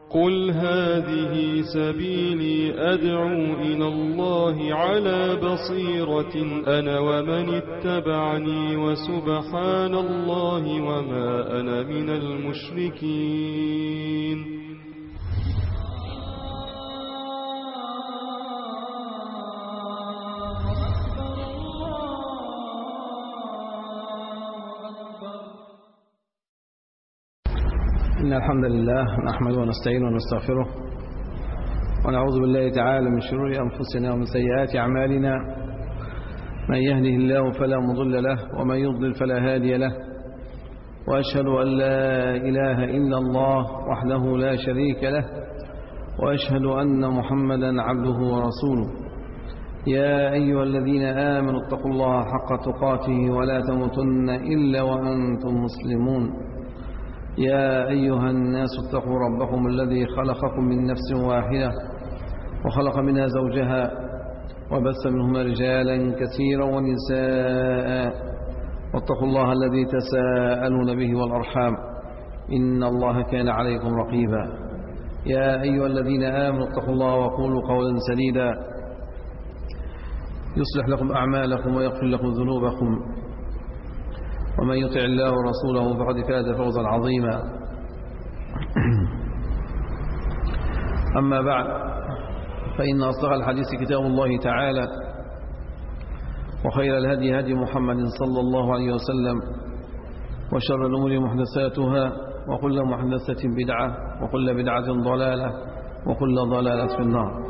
قل هذه سبيلي أدعو إلى الله على بصيرة أنا ومن اتبعني وسبحان الله وما أنا من المشركين. إن الحمد لله نحمده ونستعينه ونستغفره ونعوذ بالله تعالى من شرور أنفسنا ومن سيئات أعمالنا. من يهده الله فلا مضل له ومن يضلل فلا هادي له، وأشهد أن لا إله إلا الله وحده لا شريك له، وأشهد أن محمدا عبده ورسوله. يا أيها الذين آمنوا اتقوا الله حق تقاته ولا تموتن إلا وأنتم مسلمون. يا أيها الناس اتقوا ربكم الذي خلقكم من نفس واحدة وخلق منها زوجها وبث منهما رجالا كثيرا ونساء، واتقوا الله الذي تساءلون به والأرحام إن الله كان عليكم رقيبا. يا أيها الذين آمنوا اتقوا الله وقولوا قولا سديدا يصلح لكم أعمالكم ويغفر لكم ذنوبكم، ومن يطع الله ورسوله فقد فاز فوزا عظيما. أما بعد، فإن أصدق الحديث كتاب الله تعالى، وخير الهدي هدي محمد صلى الله عليه وسلم، وشر الأمور محدثاتها، وكل محدثة بدعة، وكل بدعة ضلالة، وكل ضلالة في النار.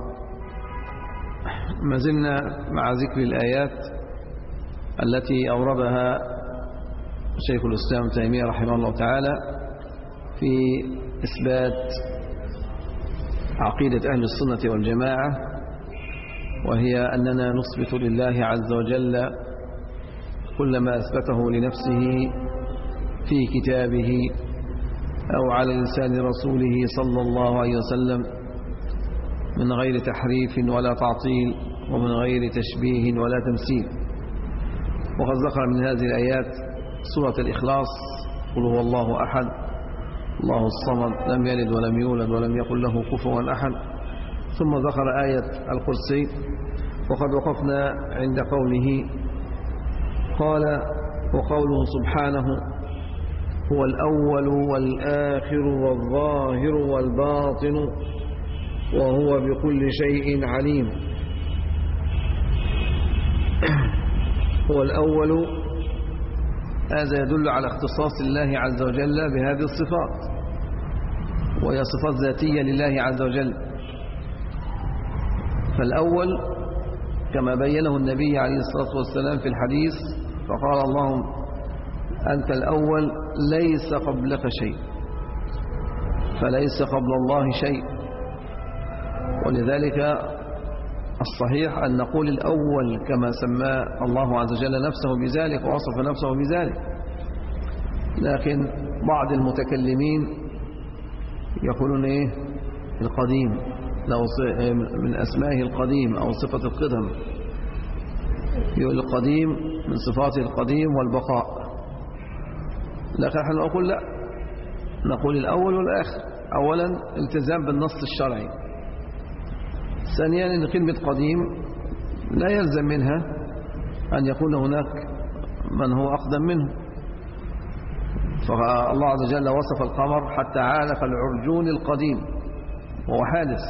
ما زلنا مع ذكر الآيات التي أوردها شيخ الإسلام تيمية رحمه الله تعالى في إثبات عقيدة أهل السنة والجماعة، وهي أننا نثبت لله عز وجل كل ما أثبته لنفسه في كتابه أو على لسان رسوله صلى الله عليه وسلم من غير تحريف ولا تعطيل ومن غير تشبيه ولا تمثيل. وقد ذكر من هذه الآيات سورة الإخلاص: قل هو الله أحد الله الصمد لم يلد ولم يولد ولم يكن له كفوا أحد. ثم ذكر آية الكرسي، وقد وقفنا عند قوله قال: وقوله سبحانه: هو الأول والآخر والظاهر والباطن وهو بكل شيء عليم. هو الأول، هذا يدل على اختصاص الله عز وجل بهذه الصفات، وهي صفات ذاتية لله عز وجل. فالأول كما بينه النبي عليه الصلاة والسلام في الحديث، فقال: اللهم أنت الأول ليس قبلك شيء، فليس قبل الله شيء. ولذلك الصحيح أن نقول الأول كما سمى الله عز وجل نفسه بذلك ووصف نفسه بذلك. لكن بعض المتكلمين يقولون إيه؟ القديم، لو من أسمائه القديم أو صفة القدم، يقول القديم من صفاته القديم والبقاء. لكن نحن نقول لا، نقول الأول والآخر. أولا التزام بالنص الشرعي. ثانيا أن كلمة قديم لا يلزم منها أن يكون هناك من هو أقدم منه. فالله عز وجل وصف القمر حتى عال كالعرجون القديم وهو حادث.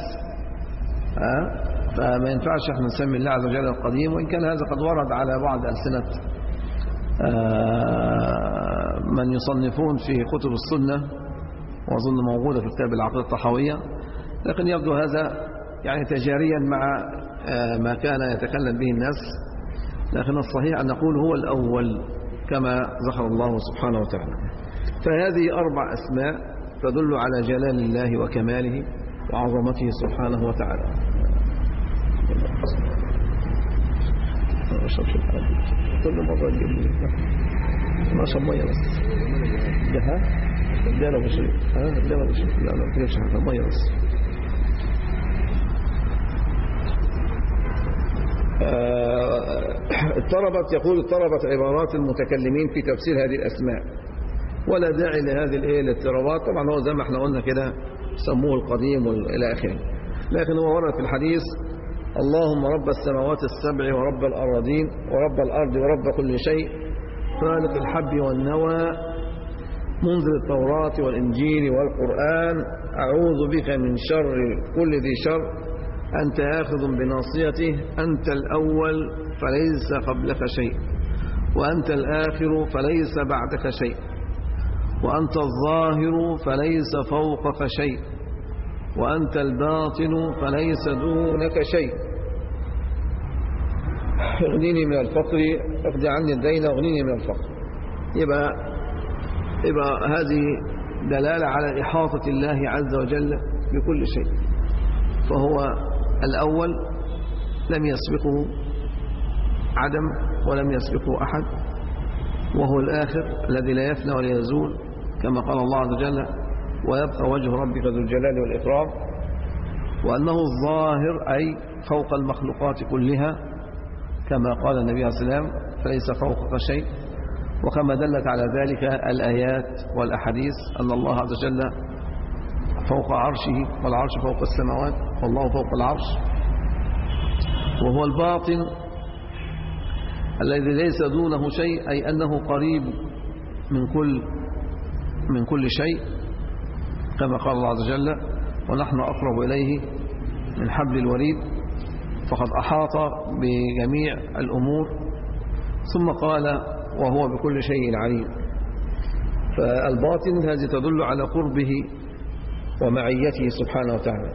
فما ينفعش احنا نسمي الله عز وجل القديم، وإن كان هذا قد ورد على بعض ألسنة من يصنفون في كتب السنة، وأظن موجودة في كتاب العقيدة الطحاوية. لكن يبدو هذا يعني تجاريا مع ما كان يتكلم به الناس. لكن الصحيح أن نقول هو الأول كما ذكر الله سبحانه وتعالى. فهذه 4 أسماء تدل على جلال الله وكماله وعظمته سبحانه وتعالى. كل مرة يجيب ما شاء الله بس ده لا بشيء لا بشيء لا تجيبش حاجة مية بس. اضطربت عبارات المتكلمين في تفسير هذه الأسماء، ولا داعي لهذه الاضطرابات. طبعا هو زي ما احنا قلنا كده سموه القديم إلى آخره. لكن هو ورد في الحديث: اللهم رب السماوات السبع ورب الأراضين ورب الأرض ورب كل شيء خالق الحب والنوى منزل التوراة والإنجيل والقرآن أعوذ بك من شر كل ذي شر أنت آخذ بناصيته أنت الأول فليس قبلك شيء وأنت الآخر فليس بعدك شيء وأنت الظاهر فليس فوقك شيء وأنت الباطن فليس دونك شيء اغنيني من الفقر اقضي عني الدين اغنيني من الفقر. يبقى هذه دلالة على إحاطة الله عز وجل بكل شيء. فهو الأول لم يسبقه عدم ولم يسبقه أحد، وهو الآخر الذي لا يفنى ولا يزول كما قال الله عز وجل: ويبقى وجه ربك ذو الجلال والإكرام. وأنه الظاهر أي فوق المخلوقات كلها كما قال النبي عليه السلام: فليس فوقك شيء. وكما دلت على ذلك الآيات والأحاديث أن الله عز وجل فوق عرشه والعرش فوق السماوات والله فوق العرش. وهو الباطن الذي ليس دونه شيء، أي أنه قريب من كل شيء كما قال الله عز وجل: ونحن أقرب إليه من حبل الوريد. فقد أحاط بجميع الأمور. ثم قال: وهو بكل شيء عليم. فالباطن هذه تدل على قربه ومعيته سبحانه وتعالى.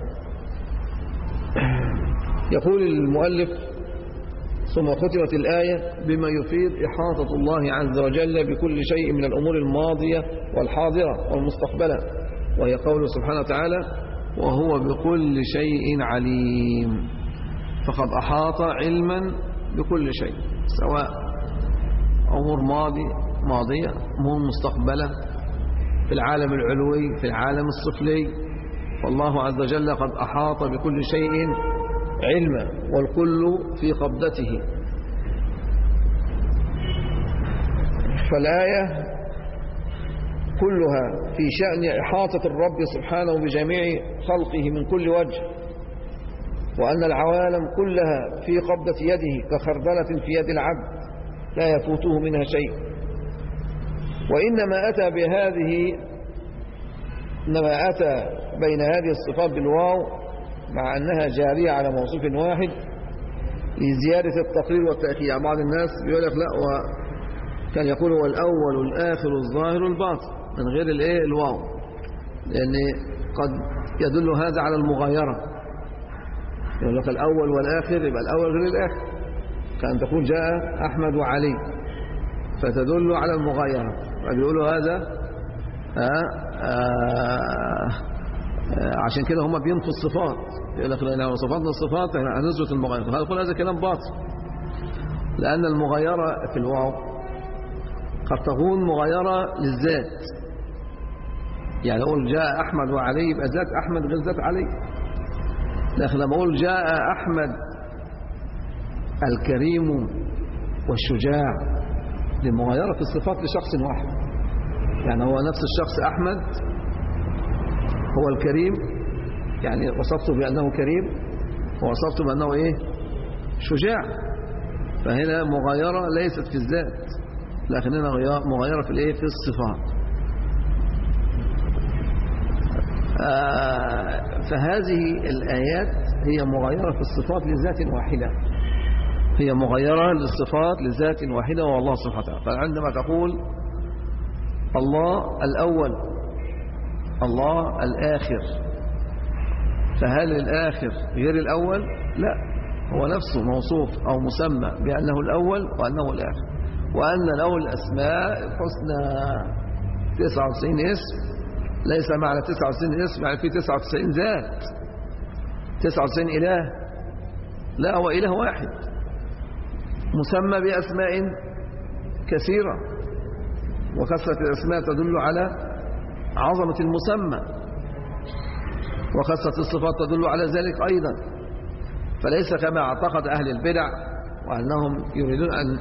يقول المؤلف: ثم ختمت الآية بما يفيد إحاطة الله عز وجل بكل شيء من الأمور الماضية والحاضرة والمستقبلة، وهي قوله سبحانه وتعالى: وهو بكل شيء عليم. فقد أحاط علما بكل شيء، سواء أمور ماضية أمور مستقبلة في العالم العلوي في العالم السفلي. فالله عز وجل قد أحاط بكل شيء علما والكل في قبضته. فالآية كلها في شأن إحاطة الرب سبحانه بجميع خلقه من كل وجه، وأن العوالم كلها في قبضة يده كخردلة في يد العبد لا يفوته منها شيء. وإنما أتى بين هذه الصفات بالواو مع أنها جارية على موصوف واحد لزيادة التقرير والتأكيد. يعني بعض الناس بيقول لك لا، كان يقول هو الأول والآخر الظاهر الباطن من غير الواو، لأن قد يدل هذا على المغايرة. يقول لك الأول والآخر، يبقى الأول غير الآخر. كان تقول جاء أحمد وعلي فتدل على المغايرة. فبيقولوا هذا عشان كده هم بينفوا الصفات. يقول لك لو صفاتنا الصفات هنثبت المغايرة. هنقول هذا كلام باطل، لأن المغايرة في الواو قد تكون مغايرة للذات. يعني أقول جاء أحمد وعلي يبقى ذات أحمد غير ذات علي. لكن لما أقول جاء أحمد الكريم والشجاع، للمغايرة في الصفات لشخص واحد. يعني هو نفس الشخص أحمد هو الكريم، يعني وصفته بأنه كريم ووصفته بأنه شجاع. فهنا مغايرة ليست في الذات، لكن هنا مغايرة في الصفات. فهذه الآيات هي مغايرة في الصفات لذات واحدة، هي مغايرة للصفات لذات واحدة وهو الله سبحانه وتعالى. فعندما تقول الله الأول الله الآخر، فهل الآخر غير الأول؟ لا، هو نفسه موصوف أو مسمى بأنه الأول وأنه الآخر، وأن له الأسماء الحسنى 99 اسم. ليس معنى 99 اسم يعني في 99 ذات 99 إله، لا، هو إله واحد مسمى بأسماء كثيرة، وكثرة الأسماء تدل على عظمة المسمى، وكثرة الصفات تدل على ذلك أيضا. فليس كما اعتقد أهل البدع وأنهم يريدون أن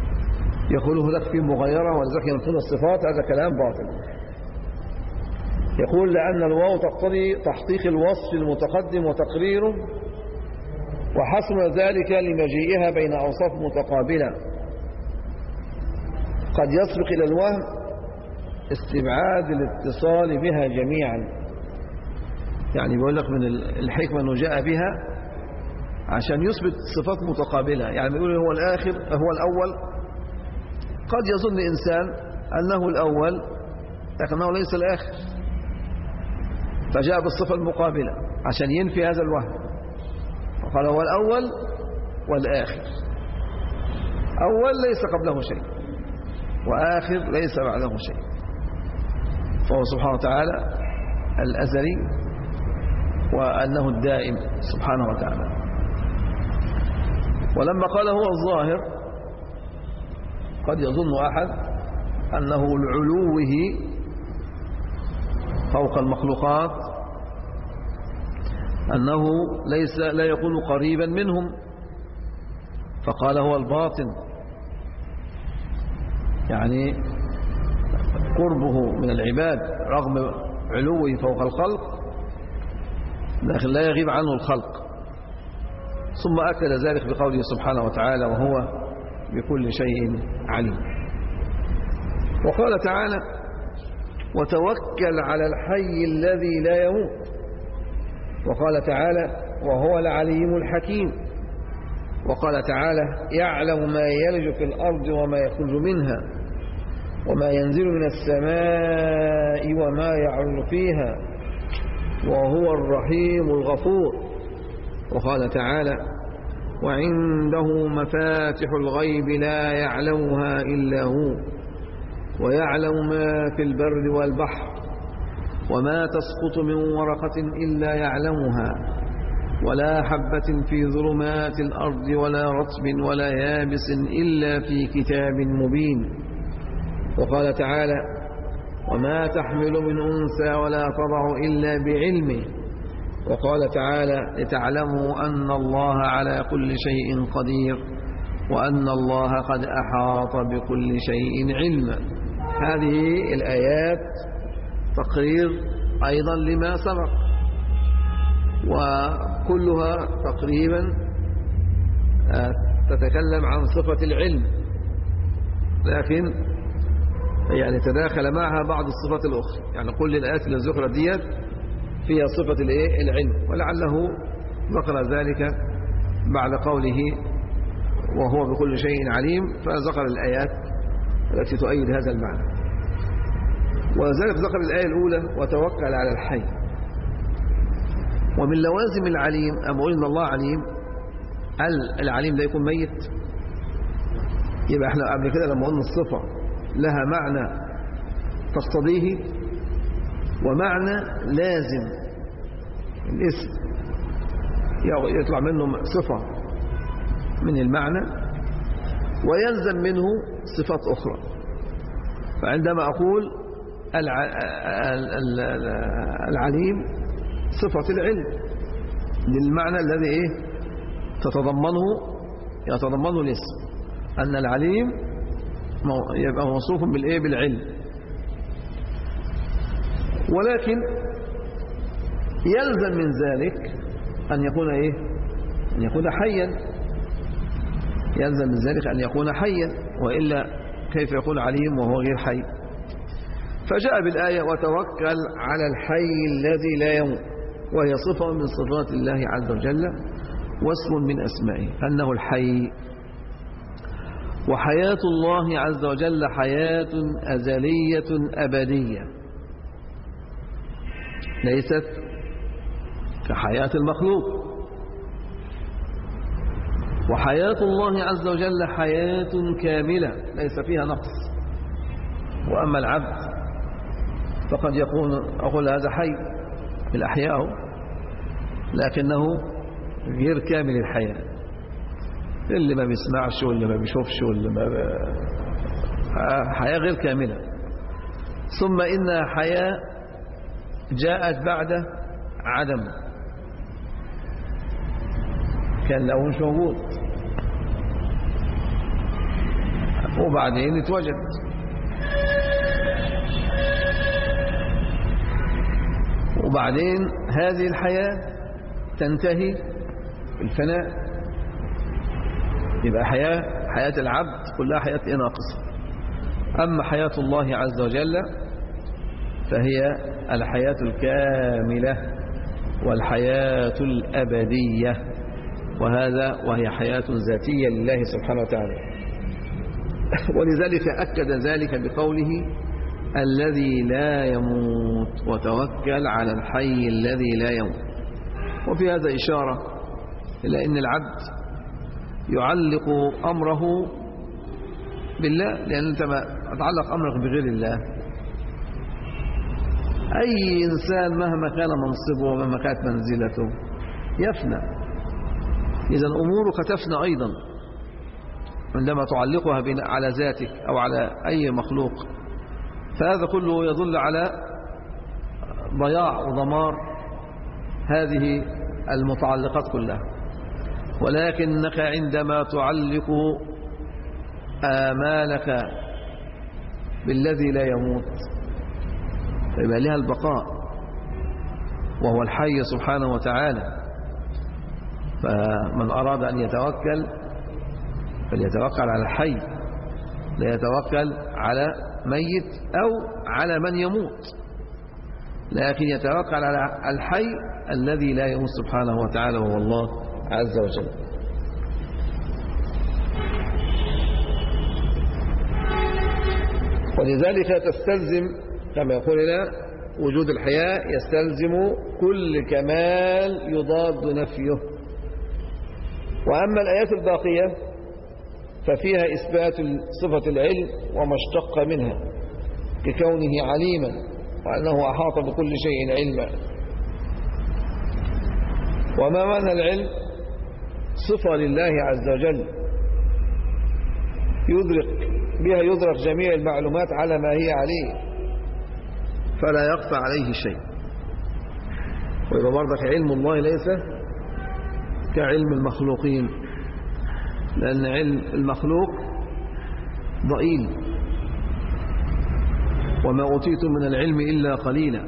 يقولوا لك في مغايرة ولذلك ينفون الصفات، هذا كلام باطل. يقول لأن الواو تقتضي تحقيق الوصف المتقدم وتقريره، وحصل ذلك لمجيئها بين أوصاف متقابلة قد يسبق إلى الوهم استبعاد الاتصال بها جميعا. يعني بيقول لك من الحكمة أنه جاء بها عشان يثبت صفات متقابلة. يعني بيقول هو الآخر هو الأول، قد يظن إنسان أنه الأول لكنه ليس الآخر، فجاء بالصفة المقابلة عشان ينفي هذا الوهم، وقال هو الأول والآخر. أول ليس قبله شيء، وآخر ليس بعده شيء، فهو سبحانه وتعالى الأزلي وأنه الدائم سبحانه وتعالى. ولما قال هو الظاهر قد يظن أحد أنه لعلوه فوق المخلوقات أنه لا يكون قريبا منهم، فقال هو الباطن، يعني قربه من العباد رغم علوه فوق الخلق، لكن لا يغيب عنه الخلق. ثم أكد ذلك بقوله سبحانه وتعالى وهو بكل شيء عليم. وقال تعالى وتوكل على الحي الذي لا يموت. وقال تعالى وهو العليم الحكيم. وقال تعالى يعلم ما يلج في الأرض وما يخرج منها وما ينزل من السماء وما يعرج فيها وهو الرحيم الغفور. وقال تعالى وعنده مفاتح الغيب لا يعلمها إلا هو ويعلم ما في البر والبحر وما تسقط من ورقة إلا يعلمها ولا حبة في ظلمات الأرض ولا رطب ولا يابس إلا في كتاب مبين. وقال تعالى وما تحمل من أنثى ولا تضع إلا بعلمه. وقال تعالى لتعلموا أن الله على كل شيء قدير وأن الله قد أحاط بكل شيء علما. هذه الآيات تقرير أيضا لما سبق، وكلها تقريبا تتكلم عن صفة العلم، لكن يعني تداخل معها بعض الصفات الأخرى. يعني كل الآيات اللي ذكرت ديت فيها صفة العلم، ولعله ذكر ذلك بعد قوله وهو بكل شيء عليم، فذكر الآيات التي تؤيد هذا المعنى. وذلك ذكر الآية الأولى وتوكل على الحي. ومن لوازم العليم أم قلنا الله عليم، هل العليم لا يكون ميت؟ يبقى احنا قبل كده لما قلنا الصفة لها معنى تقتضيه ومعنى لازم، الاسم يطلع منه صفة من المعنى ويلزم منه صفات أخرى. فعندما أقول العليم صفة العلم للمعنى الذي يتضمنه الاسم، أن العليم يبقى موصوف بالعلم. ولكن يلزم من ذلك أن يكون أن يكون حيا. يلزم من ذلك أن يكون حيا، وإلا كيف يكون عليم وهو غير حي؟ فجاء بالآية وتوكل على الحي الذي لا يموت، وهي صفة من صفات الله عز وجل واسم من أسمائه أنه الحي. وحياة الله عز وجل حياة أزلية أبدية، ليست كحياة المخلوق. وحياة الله عز وجل حياة كاملة ليس فيها نقص. وأما العبد فقد يكون أقول هذا حي بالأحياء لكنه غير كامل الحياة، اللي ما بيسمعش واللي ما بيشوفش واللي ما حياة غير كاملة. ثم إن حياة جاءت بعد عدم، كان له مش موجود وبعدين اتوجد. وبعدين هذه الحياة تنتهي بالفناء، يبقى حياة العبد كلها حياة ناقصة. أما حياة الله عز وجل فهي الحياة الكاملة والحياة الأبدية، وهي حياة ذاتية لله سبحانه وتعالى. ولذلك أكد ذلك بقوله الذي لا يموت وتوكل على الحي الذي لا يموت. وفي هذا إشارة إلى أن العبد يعلق أمره بالله، لأن أنت ما تعلق أمرك بغير الله. أي إنسان مهما كان منصبه ومهما كانت منزلته يفنى، إذا أمورك تفنى أيضا عندما تعلقها على ذاتك أو على أي مخلوق. فهذا كله يدل على ضياع ودمار هذه المتعلقات كلها. ولكنك عندما تعلق آمالك بالذي لا يموت فيبقى لها البقاء، وهو الحي سبحانه وتعالى. فمن أراد أن يتوكل فليتوكل على الحي، لا يتوكل على ميت أو على من يموت، لكن يتوكل على الحي الذي لا يموت سبحانه وتعالى، وهو الله عز وجل. ولذلك تستلزم كما يقول لنا وجود الحياة يستلزم كل كمال يضاد نفيه. وأما الآيات الباقية ففيها إثبات صفة العلم وما اشتق منها ككونه عليما وأنه أحاط بكل شيء علما. وما معنى العلم؟ صفة لله عز وجل بها يدرك جميع المعلومات على ما هي عليه، فلا يخفى عليه شيء. ويبقى برضك علم الله ليس كعلم المخلوقين، لأن علم المخلوق ضئيل، وما أوتيتم من العلم إلا قليلا.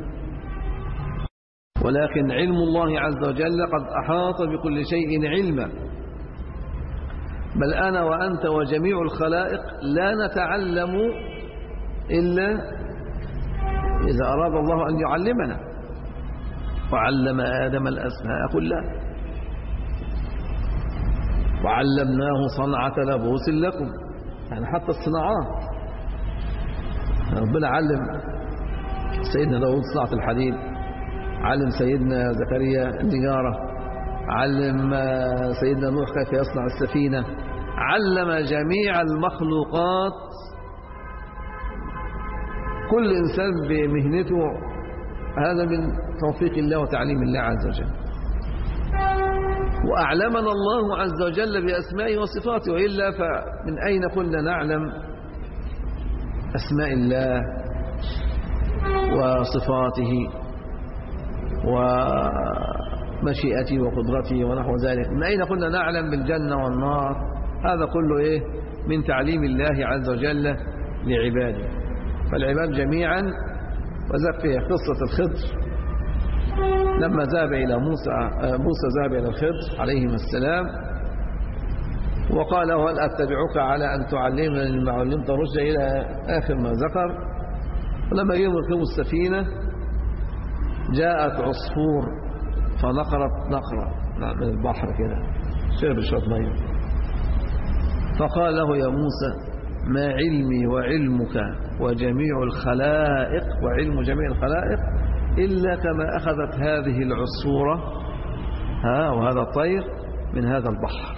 ولكن علم الله عز وجل قد أحاط بكل شيء علما، بل أنا وأنت وجميع الخلائق لا نتعلم إلا إذا أراد الله أن يعلمنا. وعلم آدم الأسماء كلها وعلمناه صنعة لبوس لكم، يعني حتى الصناعات ربنا علم سيدنا داود صناعة الحديد، علم سيدنا زكريا النجارة، علم سيدنا نوح كيف يصنع السفينة، علم جميع المخلوقات كل إنسان بمهنته. هذا من توفيق الله وتعليم الله عز وجل. وأعلمنا الله عز وجل بأسمائه وصفاته، وإلا فمن أين كنا نعلم أسماء الله وصفاته ومشيئته وقدرته ونحو ذلك؟ من أين كنا نعلم بالجنة والنار؟ هذا كله من تعليم الله عز وجل لعباده. فالعباد جميعا، وذلك في قصة الخضر لما ذهب إلى موسى ذهب إلى الخضر عليهما السلام وقال له هل أتبعك على أن تعلمني مما علمت رشدا إلى آخر ما ذكر. ولما جاءوا يركبوا السفينة جاءت عصفور فنقرت نقرة من البحر كده، شرب شوية ميه، فقال له يا موسى ما علمي وعلمك وجميع الخلائق وعلم جميع الخلائق إلا كما أخذت هذه العصفورة وهذا الطير من هذا البحر.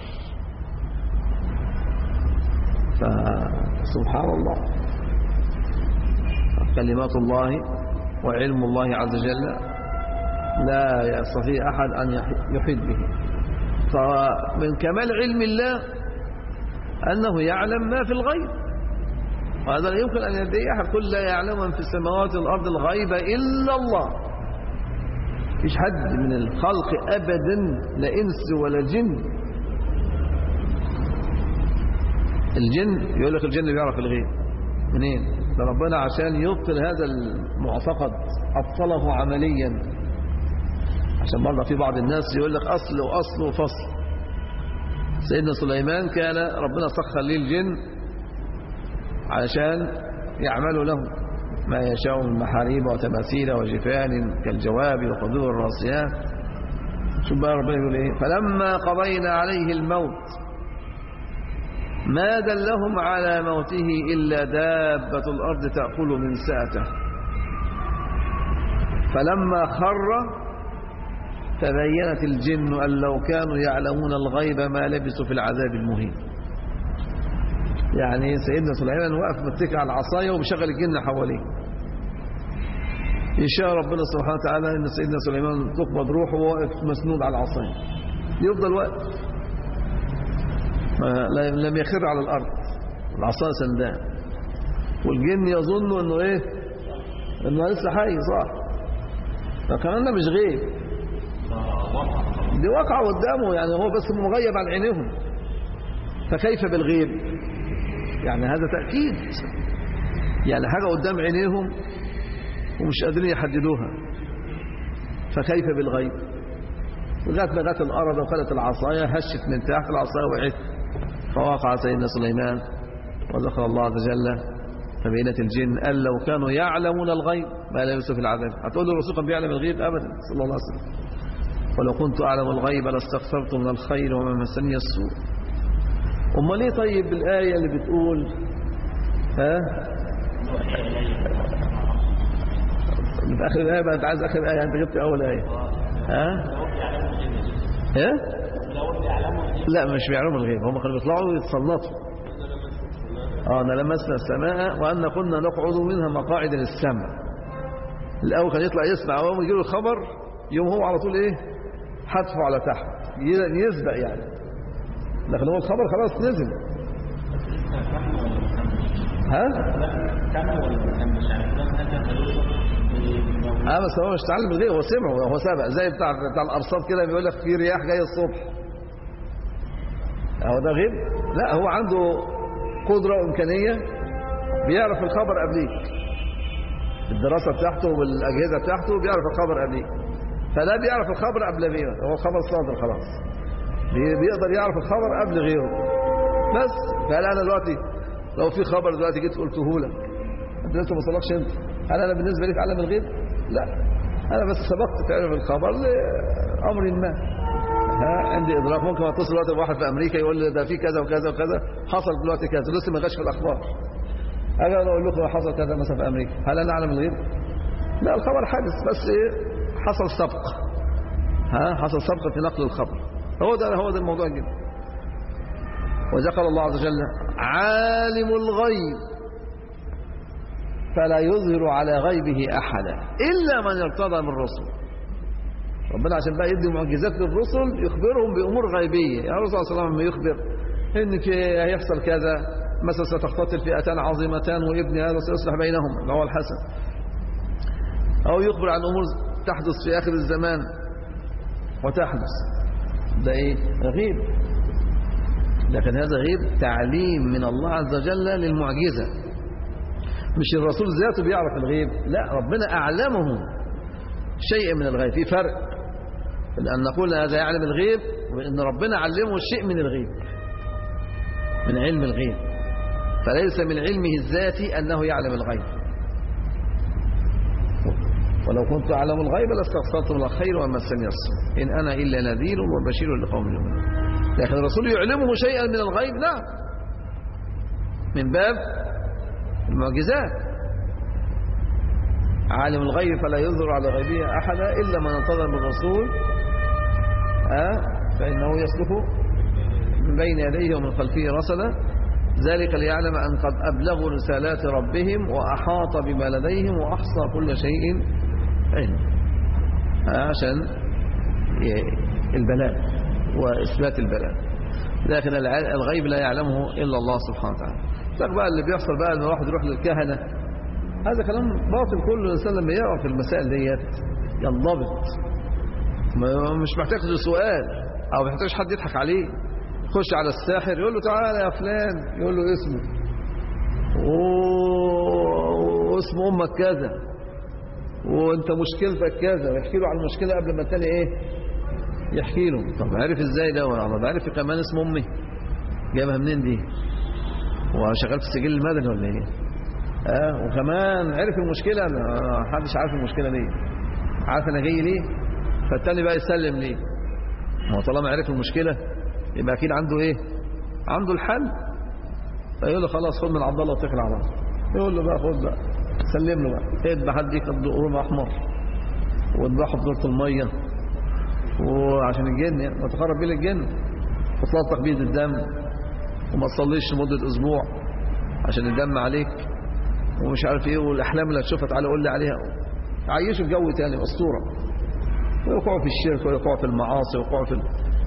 فسبحان الله، كلمات الله وعلم الله عز وجل لا يستطيع أحد أن يحيط به. فمن كمال علم الله أنه يعلم ما في الغيب، وهذا لا يمكن أن يدعي أحد. قل لا يعلم من في السماوات والأرض الغيب إلا الله. مفيش حد من الخلق أبدا، لا إنس ولا جن. الجن يقول لك الجن بيعرف الغيب منين؟ ده ربنا عشان يبطل هذا المعتقد أبطله عمليا عشان برضه في بعض الناس يقول لك أصل وأصل وفصل. سيدنا سليمان كان ربنا سخر ليه الجن علشان يعملوا له ما يشاء من محاريب وتماثيل وجفان كالجواب وقدور الراسيات. شوف بقى ربنا يقول ايه: فلما قضينا عليه الموت ما دلهم على موته إلا دابة الأرض تأكل من سأته فلما خر تبينت الجن أن لو كانوا يعلمون الغيب ما لبثوا في العذاب المهين. يعني سيدنا سليمان واقف متكئ على العصاية وبشغل الجن حواليه. يشاء ربنا سبحانه وتعالى ان سيدنا سليمان تقبض روحه وهو واقف مسنود على العصاية، يفضل واقف لم يخر على الأرض، العصاية سندان، والجن يظن انه ايه، انه لسه حي. صح، فكمان ده مش غيب، دي واقعة قدامه، يعني هو بس مغيب عن عينيهم. فكيف بالغيب؟ يعني هذا تأكيد، يعني حاجة قدام عينيهم ومش قادرين يحددوها، فكيف بالغيب؟ لغاية ما جت الأرض وخلت العصاية، هشت من تحت العصاية وقعت، فوقع سيدنا سليمان وذكر الله عز وجل فبينت الجن أن لو كانوا يعلمون الغيب ما لا يوسف العذاب. هتقول له الرسول كان بيعلم الغيب؟ أبدا، صلى الله عليه وسلم: ولو كنت أعلم الغيب لاستكثرت من الخير وما مسني السوء. أمال ليه طيب الآية اللي بتقول في آخر الآية بقى، أنت عايز آخر آية، أنت جبت أول آية. لا مش بيعلموا الغيب، هم كانوا بيطلعوا يتصنطوا. أنا لمسنا السماء وأن كنا نقعد منها مقاعد للسمع. الأول كان يطلع يسمع، أول ما يجيله الخبر يوم هو على طول إيه، حدفه على تحت يسبق يعني، لكن هو الخبر خلاص نزل. بس هو مش تعلم الغيب، هو سمعه، هو سبق، زي بتاع الأرصاد كده بيقول لك في رياح جايه الصبح. هو ده غيب؟ لا، هو عنده قدرة وإمكانية بيعرف الخبر قبليك، الدراسة بتاعته والأجهزة بتاعته بيعرف الخبر قبليك، فلا بيعرف الخبر قبل غيره، هو الخبر صادر خلاص، بيقدر يعرف الخبر قبل غيره. بس فهل أنا دلوقتي لو في خبر دلوقتي جيت قلته لك، أنت لسه ما وصلكش، أنت هل أنا بالنسبة لك أعلم الغيب؟ لا، أنا بس سبقت في علم الخبر لأمر ما، عندي إدراك. ممكن أتصل دلوقتي بواحد في أمريكا يقول لي ده في كذا وكذا وكذا حصل دلوقتي كذا، لسه ما جاش في الأخبار، أجي أنا أقول لكم حصل كذا مثلا في أمريكا، هل أنا أعلم الغيب؟ لا، الخبر حادث، بس إيه، حصل سبق، حصل سبق في نقل الخبر. هو ده الموضوع جدا. وذكر الله عز وجل: عالم الغيب فلا يظهر على غيبه أحدا إلا من ارتضى من الرسل. ربنا عشان بقى يدي معجزات للرسل يخبرهم بأمور غيبية. يعني الرسول صلى الله عليه وسلم يخبر إنك هيحصل كذا، مثلا ستقتتل فئتان عظيمتان وابن هذا سيصلح بينهم اللي هو الحسن، أو يخبر عن أمور تحدث في آخر الزمان وتحدث، ده إيه؟ غيب. لكن هذا غيب تعليم من الله عز وجل للمعجزة، مش الرسول ذاته بيعرف الغيب، لا، ربنا أعلمه شيء من الغيب. في فرق لأن نقول هذا يعلم الغيب وإن ربنا علمه شيء من الغيب، من علم الغيب، فليس من علمه الذاتي أنه يعلم الغيب. ولو كنت أعلم الغيب لاستكثرت من الخير وما مسني السوء إن أنا إلا نذير وبشير لقوم يؤمنون. لكن الرسول يعلمه شيئا من الغيب، نعم، من باب المعجزات. عالم الغيب فلا يظهر على غيبه أحدا إلا من انتظر من الرسول فإنه يسلك من بين يديه ومن خلفه رصدا ذلك ليعلم أن قد أبلغوا رسالات ربهم وأحاط بما لديهم وأحصى كل شيء علم، عشان البلاء وإثبات البلاء. لكن الغيب لا يعلمه إلا الله سبحانه وتعالى. بقى اللي بيحصل بقى أن الواحد يروح للكهنة، هذا كلام باطل. كل إنسان لما يقع في المسائل ديت ينضبط، مش محتاج سؤال أو محتاج حد يضحك عليه. يخش على الساحر يقول له تعالى يا فلان، يقول له اسمه واسم أمك كذا، وانت مشكلتك كذا، ويحكي له عن المشكلة قبل ما التاني ايه يحكي له. طب عارف ازاي ده؟ ولا عارف كمان اسم امي جابها منين دي؟ هو شغال في السجل المدني ولا ايه؟ وكمان عرف المشكلة. محدش عارف المشكلة ليه، عارف انا جاي ليه، فالتاني بقى يسلم ليه. ما هو طالما عرف المشكلة يبقى اكيد عنده ايه، عنده الحل. فيقول له خلاص خد من عبد الله واتكل على الله. يقول له بقى خد بقى، سلم له بقى، اذبح هديك قرون احمر واذبحه في دورة المية، وعشان الجن يعني وتقرب بيه للجن، وتلطخ بيه الدم، وما تصليش لمدة اسبوع عشان الدم عليك، ومش عارف ايه، والاحلام اللي هتشوفها تعالى قول لي عليها. عيشه في جو تاني اسطوره، ويقعوا في الشرك ويقعوا في المعاصي ويقعوا في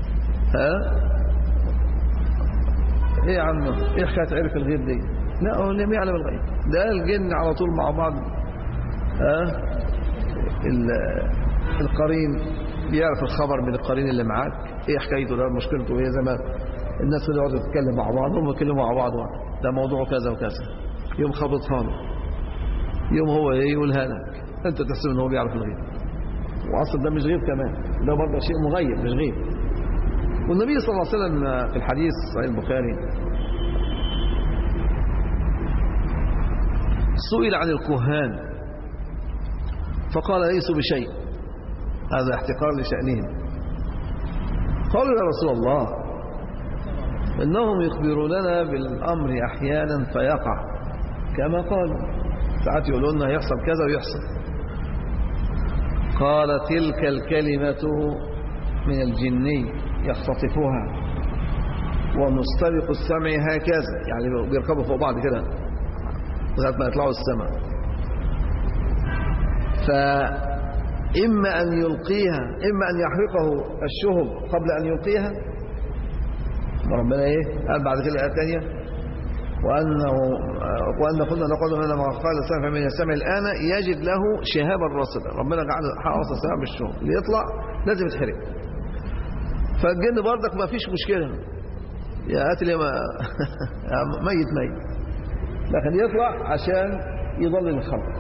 ايه يا عم، ايه حكايه عرف الغيب دي؟ لا هو لم يعلم الغيب، ده الجن على طول مع بعض. القرين بيعرف الخبر من القرين اللي معاك، ايه حكايته ده، مشكلته ايه، زي ما الناس اللي يقعدوا تتكلم مع بعض، هم يتكلموا مع بعض، ده موضوع كذا وكذا، يوم خبطها له، يوم هو ايه يقولها لك، انت تحسب ان هو بيعرف الغيب، واصلا ده مش غيب كمان، ده برضه شيء مغيب مش غيب. والنبي صلى الله عليه وسلم في الحديث صحيح البخاري سئل عن الكهان فقال ليسوا بشيء، هذا احتقار لشأنهم. قالوا يا رسول الله إنهم يخبروننا بالأمر أحيانا فيقع كما قالوا، ساعات يقولوا لنا يحصل كذا ويحصل. قال تلك الكلمة من الجني يختطفها ومستبق السمع هكذا، يعني بيركبوا فوق بعض كده لغاية ما يطلعوا السماء، فإما أن يلقيها إما أن يحرقه الشهب قبل أن يلقيها. ربنا إيه قال بعد كده الآية الثانية وأن كنا نقعد من ما قال السمع من السمع الآن يجد له شهابا رصدا. ربنا جعل حرس السمع بالشهب، اللي يطلع لازم يتحرق. فالجن برضك ما فيش مشكلة، يا قاتل يا ميت لكن يطلع عشان يضل الخلق.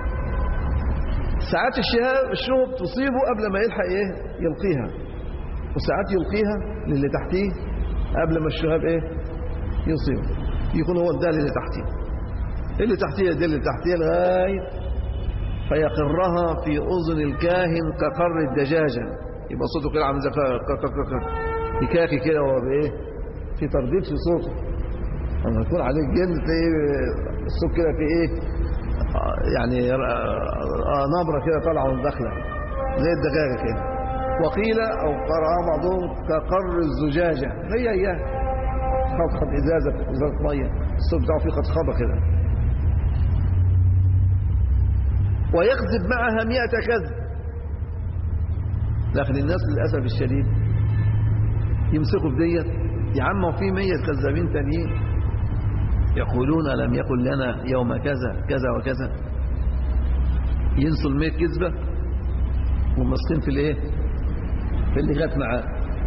ساعات الشهب تصيبه قبل ما يلحق ايه يلقيها، وساعات يلقيها للي تحتيه قبل ما الشهاب ايه يصيبه، يكون هو الدال اللي تحتيه، اللي تحتيه الدال اللي تحتيه لغايه فيقرها في اذن الكاهن كقر الدجاجه، يبقى صوته كده عامل زي يكاكي كده، وهو بايه في ترديد في صوته. لما يكون عليه الجن تلاقيه الصوت كده في ايه يعني نبرة كده طالعة من داخله زي الدجاجة كده. وقيل أو قرأ بعضهم كقر الزجاجة، هي إياه خطخط إزازة مية، الصوت بتاعه فيه خطخطة كده. ويكذب معها 100 كذب، لكن الناس للأسف الشديد يمسكوا بديت، يا عم وفي 100 كذابين تانيين يقولون لم يكن لنا يوم كذا كذا وكذا، ينسوا 100 كذبة ومسكين في الايه في اللي جات معاه.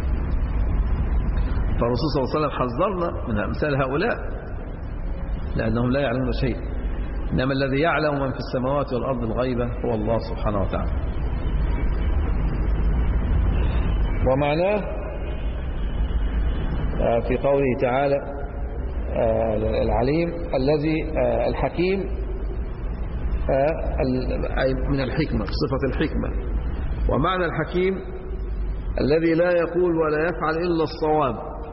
فالرسول صلى الله عليه وسلم حذرنا من امثال هؤلاء لانهم لا يعلمون شيء، انما الذي يعلم من في السماوات والارض الغيبة هو الله سبحانه وتعالى. ومعناه في قوله تعالى العليم الذي الحكيم من الحكمة، صفة الحكمة. ومعنى الحكيم الذي لا يقول ولا يفعل إلا الصواب،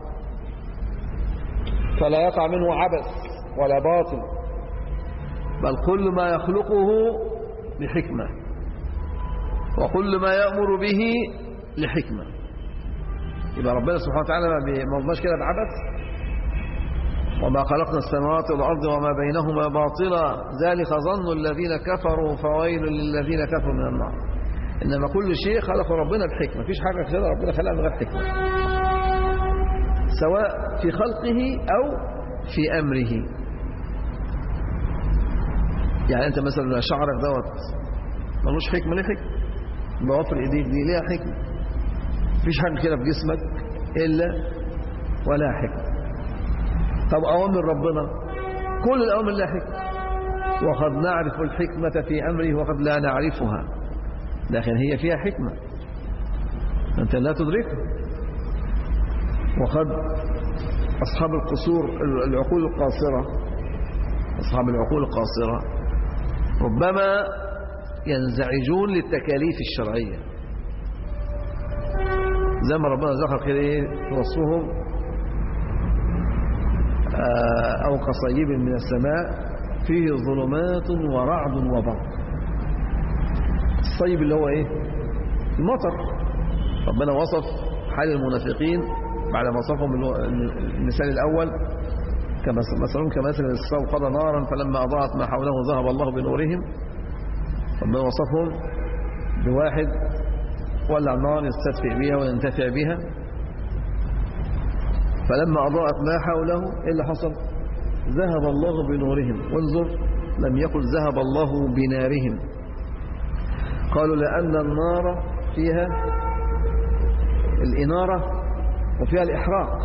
فلا يقع منه عبث ولا باطل، بل كل ما يخلقه لحكمة، وكل ما يأمر به لحكمة. يبقى ربنا سبحانه وتعالى ما قلناش كده بعبث، وما خلقنا السماوات والأرض وما بينهما باطلا ذلك ظن الذين كفروا فويل للذين كفروا من النار. إنما كل شيء خلقه ربنا بحكمة، مفيش حاجة كده ربنا خلقها من غير حكمة، سواء في خلقه أو في أمره. يعني أنت مثلا شعرك دوت ملوش حكمة، ليه حكمة؟ ضوافر إيديك دي ليها حكمة، مفيش حاجة كده في جسمك إلا ولا حكمة. طب أوامر ربنا كل الأوامر لها حكمة، وقد نعرف الحكمة في أمره وقد لا نعرفها، لكن هي فيها حكمة أنت لا تدركها. وقد أصحاب القصور العقول القاصرة، أصحاب العقول القاصرة ربما ينزعجون للتكاليف الشرعية، زي ما ربنا ذكر كده في وصفهم أو كصيب من السماء فيه ظلمات ورعد وبرق. الصيب اللي هو ايه؟ المطر. ربنا وصف حال المنافقين بعد ما وصفهم المثال الأول مثلهم كمثل استوقد نارا فلما أضاءت ما حوله ذهب الله بنورهم. ربنا وصفهم بواحد ولع النار يستدفئ بها وينتفع بها، فلما أضاءت ما حوله إيه اللي حصل؟ ذهب الله بنورهم. وانظر لم يقل ذهب الله بنارهم، قالوا لأن النار فيها الإنارة وفيها الإحراق،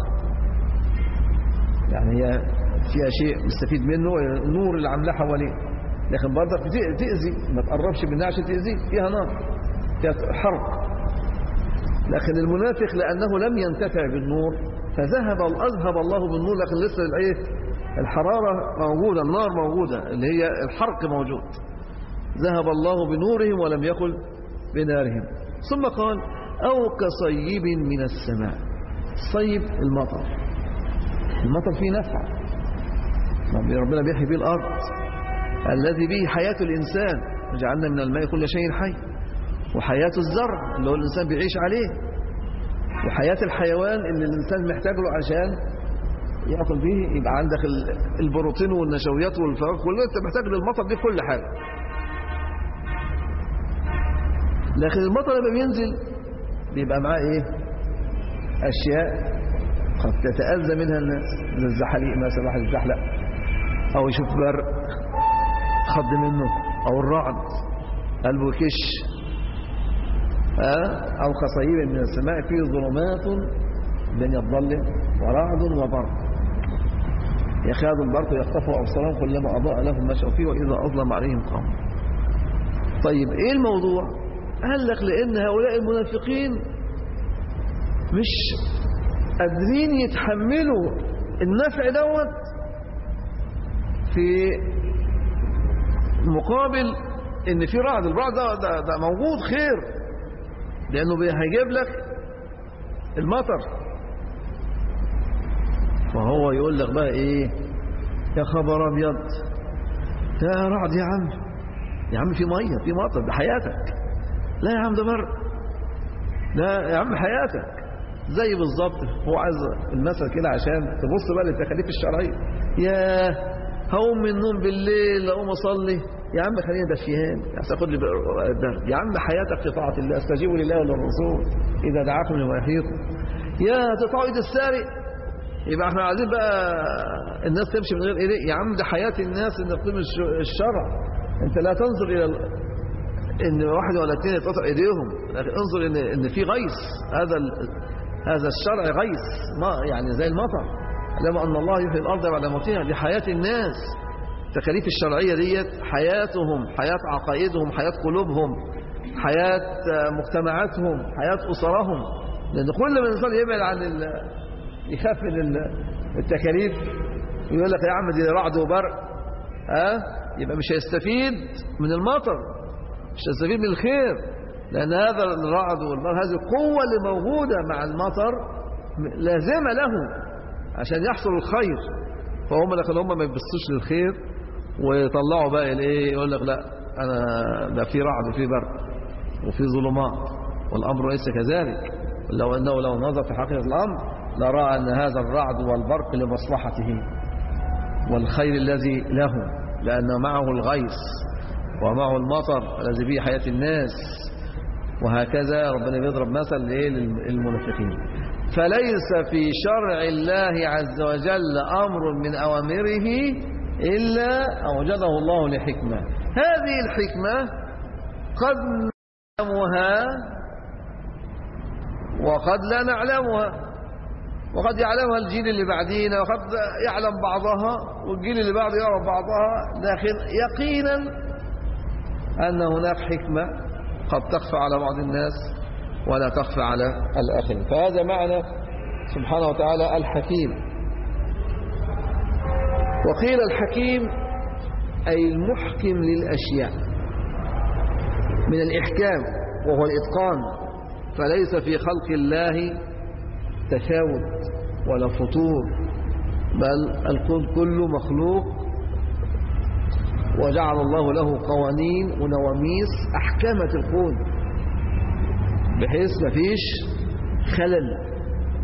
يعني هي فيها شيء مستفيد منه النور اللي عاملاه حواليه، لكن برضه تأذي، ما تقربش منها عشان تأذي، فيها نار فيها حرق. لكن المنافق لأنه لم ينتفع بالنور فأذهب الله بالنور، لكن لسه الحرارة موجودة، النار موجودة اللي هي الحرق موجود. ذهب الله بنورهم ولم يقل بنارهم. ثم قال أو كصيب من السماء. الصيب المطر، المطر فيه نفع، ربنا بيحيي به الأرض الذي به حياة الإنسان، وجعلنا من الماء كل شيء حي، وحياة الزرع اللي هو الإنسان بيعيش عليه، وحياة الحيوان اللي الإنسان محتاج له عشان يأكل به، يبقى عندك البروتين والنشويات والفواكه كله أنت محتاج للمطر دي كل حاجة. لكن المطر لما بينزل بيبقى معاه إيه؟ أشياء قد تتأذى منها الناس، زي الزحاليق مثلا، واحد يتزحلق أو يشوف برق خض منه، أو الرعد قلبه يكش، أو كصيب من السماء فيه ظلمات بين الظل ورعد وبرق يكاد البرق يخطف أبصارهم كلما أضاء لهم مشوا فيه وإذا أظلم عليهم قاموا. طيب إيه الموضوع؟ قال لك لأن هؤلاء المنافقين مش قادرين يتحملوا النفع دوت في مقابل ان في رعد. الرعد ده موجود خير، لانه هيجيب لك المطر. فهو يقول لك بقى ايه؟ يا خبر ابيض، يا رعد يا عم، يا عم في ميه، في مطر، ده حياتك. لا يا عم ده برق، لا يا عم حياتك. زي بالظبط هو عايز المثل كده عشان تبص بقى للتكاليف الشرعيه. يا هقوم من النوم بالليل اقوم اصلي، يا عم خليني دفيان عشان اخد لي الدرد. يا عم حياتك في طاعه الله، استجيبوا لله وللرسول اذا دعاكم لما يحييكم. يا تقطعوا ايد السارق، يبقى احنا عايزين بقى الناس تمشي من غير ايديه. يا عم ده حياه الناس ان تقيم الشرع. انت لا تنظر الى ان واحد ولا اثنين يتقطع ايديهم، لكن انظر ان في غيث. هذا الشرع غيث، ما يعني زي المطر. لما ان الله يحيي الارض بعد موتها، دي حياه الناس. التكاليف الشرعيه ديت حياتهم، حياه عقائدهم، حياه قلوبهم، حياه مجتمعاتهم، حياه اسرهم. لان كل ما الانسان يبعد عن يخاف من التكاليف ويقول لك يا عم دي رعد وبرق، يبقى مش هيستفيد من المطر، مش هيستفيد من الخير. لأن هذا الرعد والبرق هذه القوة اللي موجودة مع المطر لازمة له عشان يحصل الخير. فهم لكن هم ما يبصوش للخير ويطلعوا بقى الايه، يقول لك لا انا ده في رعد وفي برق وفي ظلمات، والامر ليس كذلك. لو انه لو نظر في حقيقة الامر لرى ان هذا الرعد والبرق لمصلحته والخير الذي له، لأن معه الغيث ومعه المطر الذي به حياة الناس. وهكذا ربنا بيضرب مثل للمنافقين. فليس في شرع الله عز وجل أمر من أوامره إلا أوجده الله لحكمة. هذه الحكمة قد نعلمها وقد لا نعلمها. وقد يعلمها الجيل اللي بعدينا، وقد يعلم بعضها والجيل اللي بعده يعرف بعضها، لكن يقينا أن هناك حكمة قد تخفى على بعض الناس ولا تخفى على الآخرين. فهذا معنى سبحانه وتعالى الحكيم. وقيل الحكيم أي المحكم للأشياء من الإحكام وهو الإتقان، فليس في خلق الله تفاوت ولا فطور، بل الكون كله مخلوق وجعل الله له قوانين ونواميس أحكمت الكون بحيث ما فيش خلل.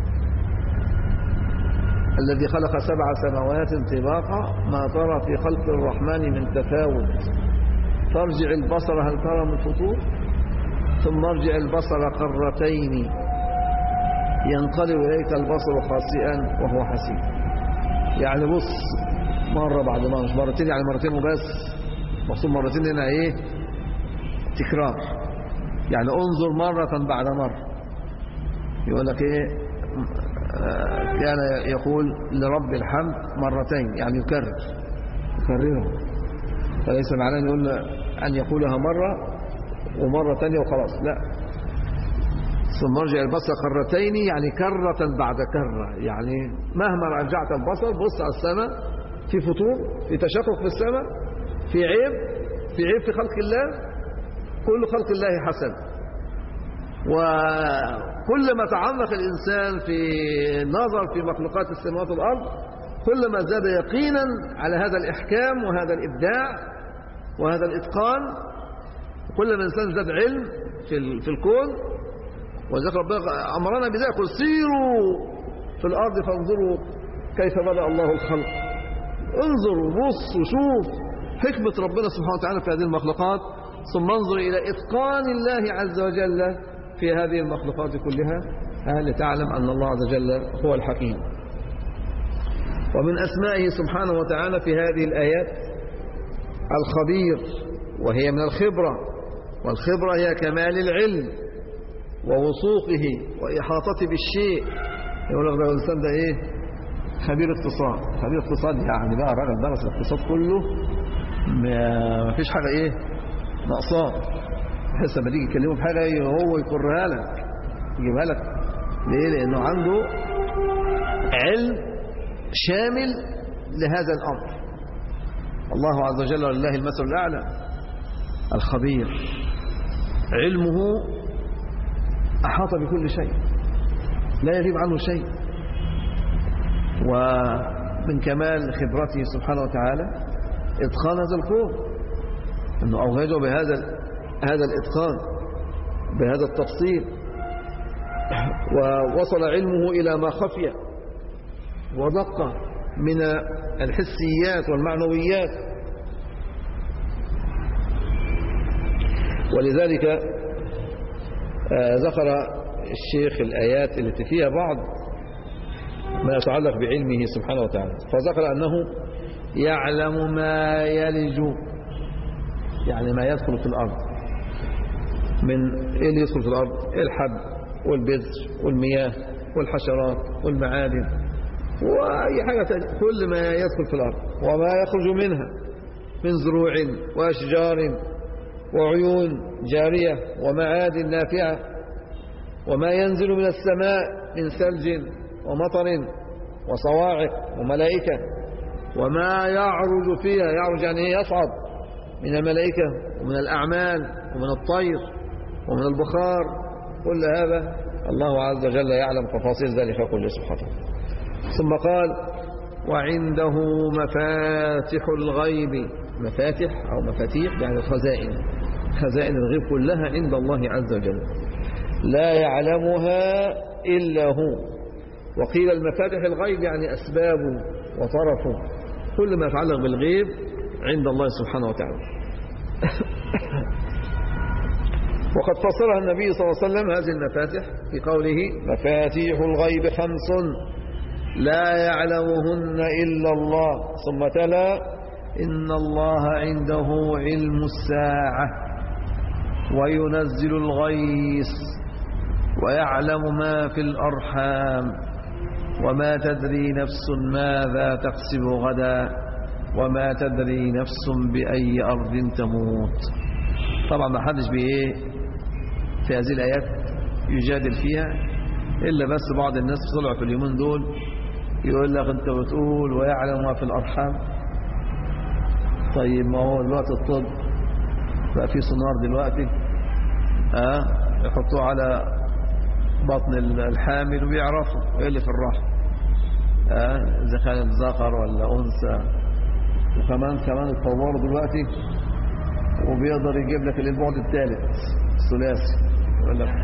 الذي خلق 7 سماوات طباقا ما ترى في خلق الرحمن من تفاوت، فارجع البصر هل ترى من فطور، ثم ارجع البصر قرتين ينقلب إليك البصر خاسئا وهو حسيب. يعني بص مرة بعد مرة، مش مرتين يعني مرتين وبس، مقصود مرتين هنا ايه؟ تكرار. يعني انظر مرة بعد مرة. يقول لك ايه؟ كان يقول لرب الحمد مرتين، يعني يكررها، فليس معناه يقول أن يقولها مرة ومرة ثانية وخلاص، لا. ثم ارجع البصر قرتين، يعني كرة بعد كرة، يعني مهما رجعت البصر بص على السماء، في فطور، في تشقق في السماء، في عيب في خلق الله، كل خلق الله حسن. وكل ما تعمق الإنسان في نظر في مخلوقات السماوات والأرض كل ما زاد يقينا على هذا الإحكام وهذا الإبداع وهذا الإتقان. كل ما الإنسان زاد علم في الكون، وذلك ربنا أمرنا بذلك: قل سيروا في الأرض فانظروا كيف بدأ الله الخلق. انظر وبص وشوف حكمة ربنا سبحانه وتعالى في هذه المخلوقات، ثم انظر إلى إتقان الله عز وجل في هذه المخلوقات كلها لتعلم أن الله عز وجل هو الحكيم. ومن أسمائه سبحانه وتعالى في هذه الآيات الخبير، وهي من الخبرة، والخبرة هي كمال العلم ووثوقه وإحاطته بالشيء. يقول لك ده الإنسان ده إيه؟ خبير اقتصاد. خبير اقتصاد يعني بقى راجل درس الاقتصاد كله، ما فيش حاجة إيه ناقصاه، بحيث لما تيجي تكلمه بحاجة هو يقرها لك يجيبها لك. ليه؟ لأنه عنده علم شامل لهذا الأمر. الله عز وجل ولله المثل الأعلى الخبير، علمه أحاط بكل شيء لا يغيب عنه شيء. ومن كمال خبرته سبحانه وتعالى إتقان هذا الكون، أنه أوهجه هذا الإتقان بهذا التفصيل، ووصل علمه إلى ما خفي ودق من الحسيات والمعنويات. ولذلك ذكر الشيخ الآيات التي فيها بعض ما يتعلق بعلمه سبحانه وتعالى، فذكر أنه يعلم ما يلج، يعني ما يدخل في الأرض. من إيه اللي يدخل في الأرض؟ الحب والبذر والمياه والحشرات والمعادن وأي حاجة تانية، كل ما يدخل في الأرض. وما يخرج منها من زروع وأشجار وعيون جارية ومعادن نافعة، وما ينزل من السماء من ثلج ومطر وصواعق وملائكة، وما يعرج فيها. يعرج يعني يصعد من الملائكة ومن الأعمال ومن الطير ومن البخار. كل هذا الله عز وجل يعلم تفاصيل ذلك كله سبحانه. ثم قال: وعنده مفاتح الغيب. مفاتح أو مفاتيح يعني خزائن، خزائن الغيب كلها عند الله عز وجل لا يعلمها إلا هو. وقيل المفاتح الغيب يعني أسبابه وطرفه، كل ما يتعلق بالغيب عند الله سبحانه وتعالى. وقد فسرها النبي صلى الله عليه وسلم هذه المفاتح في قوله: مفاتيح الغيب 5 لا يعلمهن إلا الله. ثم تلا: إن الله عنده علم الساعة وينزل الغيث ويعلم ما في الأرحام وما تدري نفس ماذا تكسب غدا وما تدري نفس بأي أرض تموت. طبعا ما حدش بإيه في هذه الآيات يجادل فيها إلا بس بعض الناس طلعوا في اليومين دول يقول لك أنت بتقول ويعلم ما في الأرحام. طيب ما هو دلوقتي الطب بقى في سونار دلوقتي يحطوه على بطن الحامل وبيعرفوا ايه اللي في الرحم اذا كانت ذكر ولا انثى. وكمان اتطوروا دلوقتي وبيقدر يجيب لك البعد الثالث الثلاثي يقول لك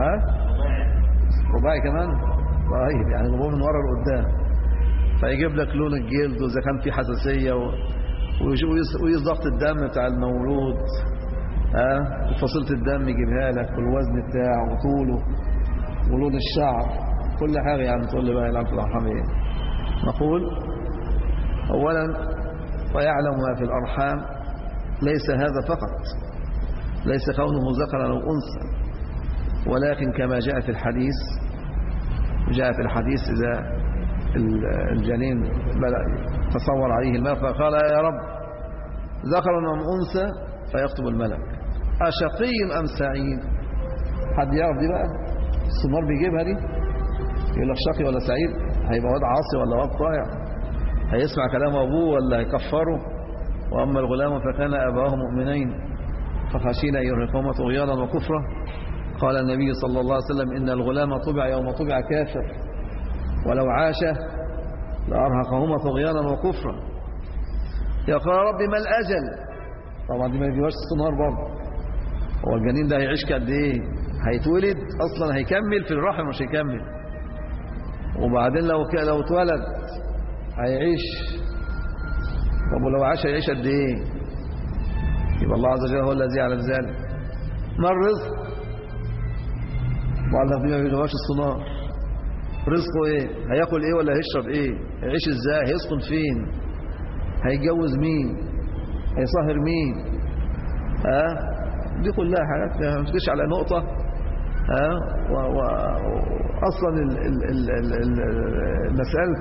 رباعي كمان. طيب يعني جابوه من ورا لقدام فيجيب لك لون الجلد واذا كان في حساسيه ويقيس ضغط الدم بتاع المولود وفصيله الدم يجيبها لك والوزن بتاعه وطوله ولون الشعر كل حاجه. يعني تقول لي بقى العلاقه في الارحام ايه؟ نقول اولا ويعلم ما في الارحام ليس هذا فقط، ليس كونه ذكرا او انثى، ولكن كما جاء في الحديث اذا الجنين تصور عليه الماء فقال يا رب ذكر أم أنثى فيكتب الملك أشقي أم سعيد. حد يعرف دي بقى؟ السمار بيجيبها دي يقول لك شقي ولا سعيد؟ هيبقى واد عاصي ولا واد طائع؟ هيسمع كلام أبوه ولا هيكفره؟ وأما الغلام فكان أبواه مؤمنين فخشينا أن يرهقهما طغيانا وكفرا. قال النبي صلى الله عليه وسلم إن الغلام طبع يوم طبع كافر ولو عاش لأرهقهما طغيانا وكفرا. يقول ربي ما الأجل؟ طبعا دي ما يجيبهاش السنار برضه. هو الجنين ده هيعيش قد ايه؟ هيتولد اصلا هيكمل في الرحم مش هيكمل، وبعدين لو اتولد هيعيش. طب ولو عاش هيعيش قد ايه؟ يبقى الله عز وجل هو الذي يعلم ذلك. ما الرزق؟ وعلى دي ما بيجيبهاش السنار. رزقه ايه؟ هياكل ايه ولا هيشرب ايه؟ هيعيش ازاي؟ هيسكن فين؟ هيتجوز مين؟ هيصهر مين؟ دي كلها حاجات ما تجيش على نقطة. واصلا مسألة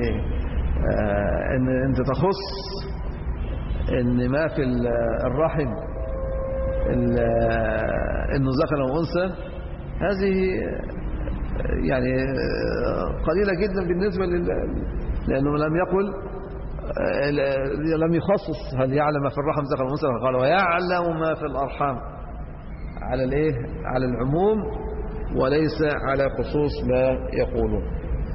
ان انت تخص ان ما في الرحم انه ذكر او انثى، هذه يعني قليلة جدا بالنسبة لأنه لم يقل لم يخصص هل يعلم ما في الرحم ذكر وانثى، قال ويعلم ما في الأرحام على الايه؟ على العموم وليس على خصوص ما يقولون.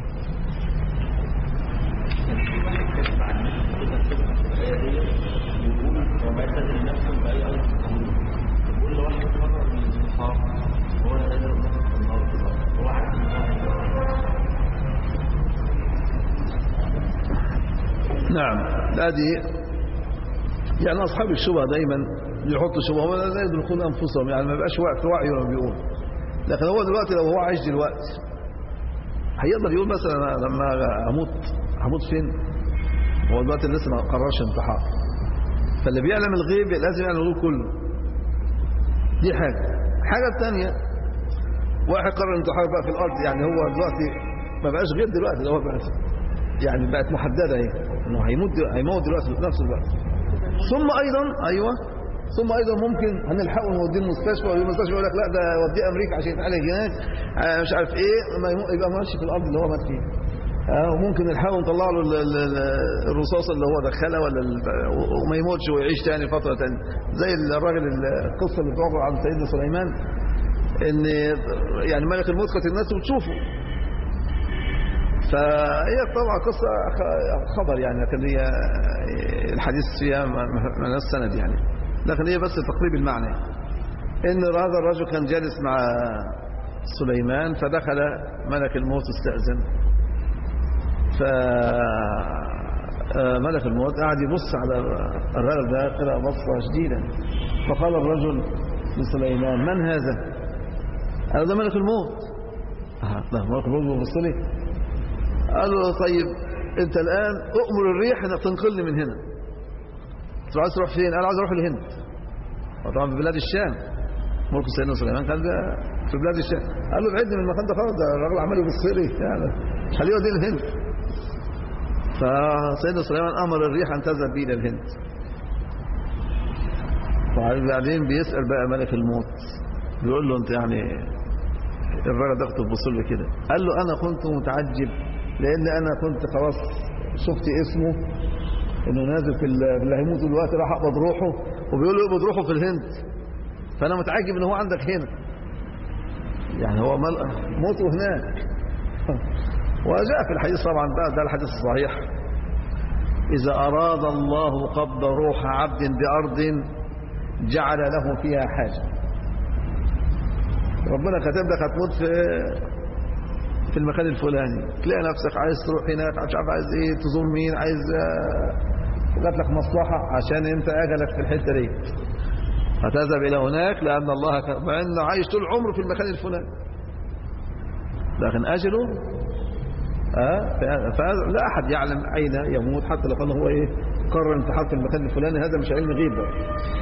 نعم هذه يعني أصحاب الشبهة دايما يحطوا شبهة ولا لا يدركون أنفسهم، يعني ما بقاش في وعي ولا بيقول. لكن هو دلوقتي لو هو عايش دلوقتي هيقدر يقول مثلا لما هموت فين؟ هو دلوقتي لسه ما قررش انتحار، فاللي بيعلم الغيب لازم يعلم الغيب كله. دي حاجة الثانية واحد قرر انتحار بقى في الأرض، يعني هو دلوقتي ما بقاش غيب دلوقتي، ده هو بقى يعني بقت محددة اهي انه هيموت دلوقتي في نفس الوقت. ثم ايضا ممكن هنلحقه نوديه المستشفى، والمستشفى يقول لك لا ده وديه امريكا عشان يتعالج هناك مش عارف ايه، يبقى ماشي في الارض اللي هو مات فيه. وممكن نلحقه نطلع له الرصاصه اللي هو دخلها وما يموتش ويعيش تاني فتره تانية، زي الراجل القصه اللي بتوقع عن سيدنا سليمان ان يعني ملك الموت كانت الناس بتشوفه. فهي طبعا قصة خبر يعني، لكن هي الحديث فيها من السند يعني، لكن هي بس تقريب المعنى ان هذا الرجل كان جالس مع سليمان فدخل ملك الموت استأذن، فملك الموت قاعد يبص على الرجل ده قرأ بصة شديدة، فقال الرجل لسليمان من هذا؟ قال ده ملك الموت. ده ملك الموت بص لي. قال له طيب انت الان اؤمر الريح انك تنقلني من هنا. قلت له عايز تروح فين؟ قال عايز اروح لهند. طبعا في بلاد الشام، ملك سيدنا سليمان كان في بلاد الشام. قال له ابعدني من المكان ده خالص، ده الراجل عمال يبص لي يعني خليه يوديه الهند. فسيدنا سليمان أمر الريح أن تذهب به إلى الهند. وبعدين بيسأل بقى ملك الموت، بيقول له أنت يعني الراجل ده كنت بتبص له كده؟ قال له أنا كنت متعجب لأن أنا كنت خلاص شفت اسمه إنه نازل في اللي هيموت دلوقتي، راح أقبض روحه وبيقول له اقبض روحه في الهند، فأنا متعجب إن هو عندك هنا، يعني هو موته هناك. وجاء في الحديث طبعا بقى ده الحديث الصحيح: إذا أراد الله قبض روح عبد بأرض جعل له فيها حاجة. ربنا كتب لك هتموت في المكان الفلاني، تلاقي نفسك عايز تروح هناك، مش عارف عايز ايه، تزور مين، عايز جات لك مصلحة عشان انت اجلك في الحتة دي، فتذهب الى هناك لان الله مع انه عايش طول عمره في المكان الفلاني، لكن اجله فلا احد يعلم اين يموت، حتى لو كان هو ايه قرر انتحار في المكان الفلاني، هذا مش علم غيب بقى.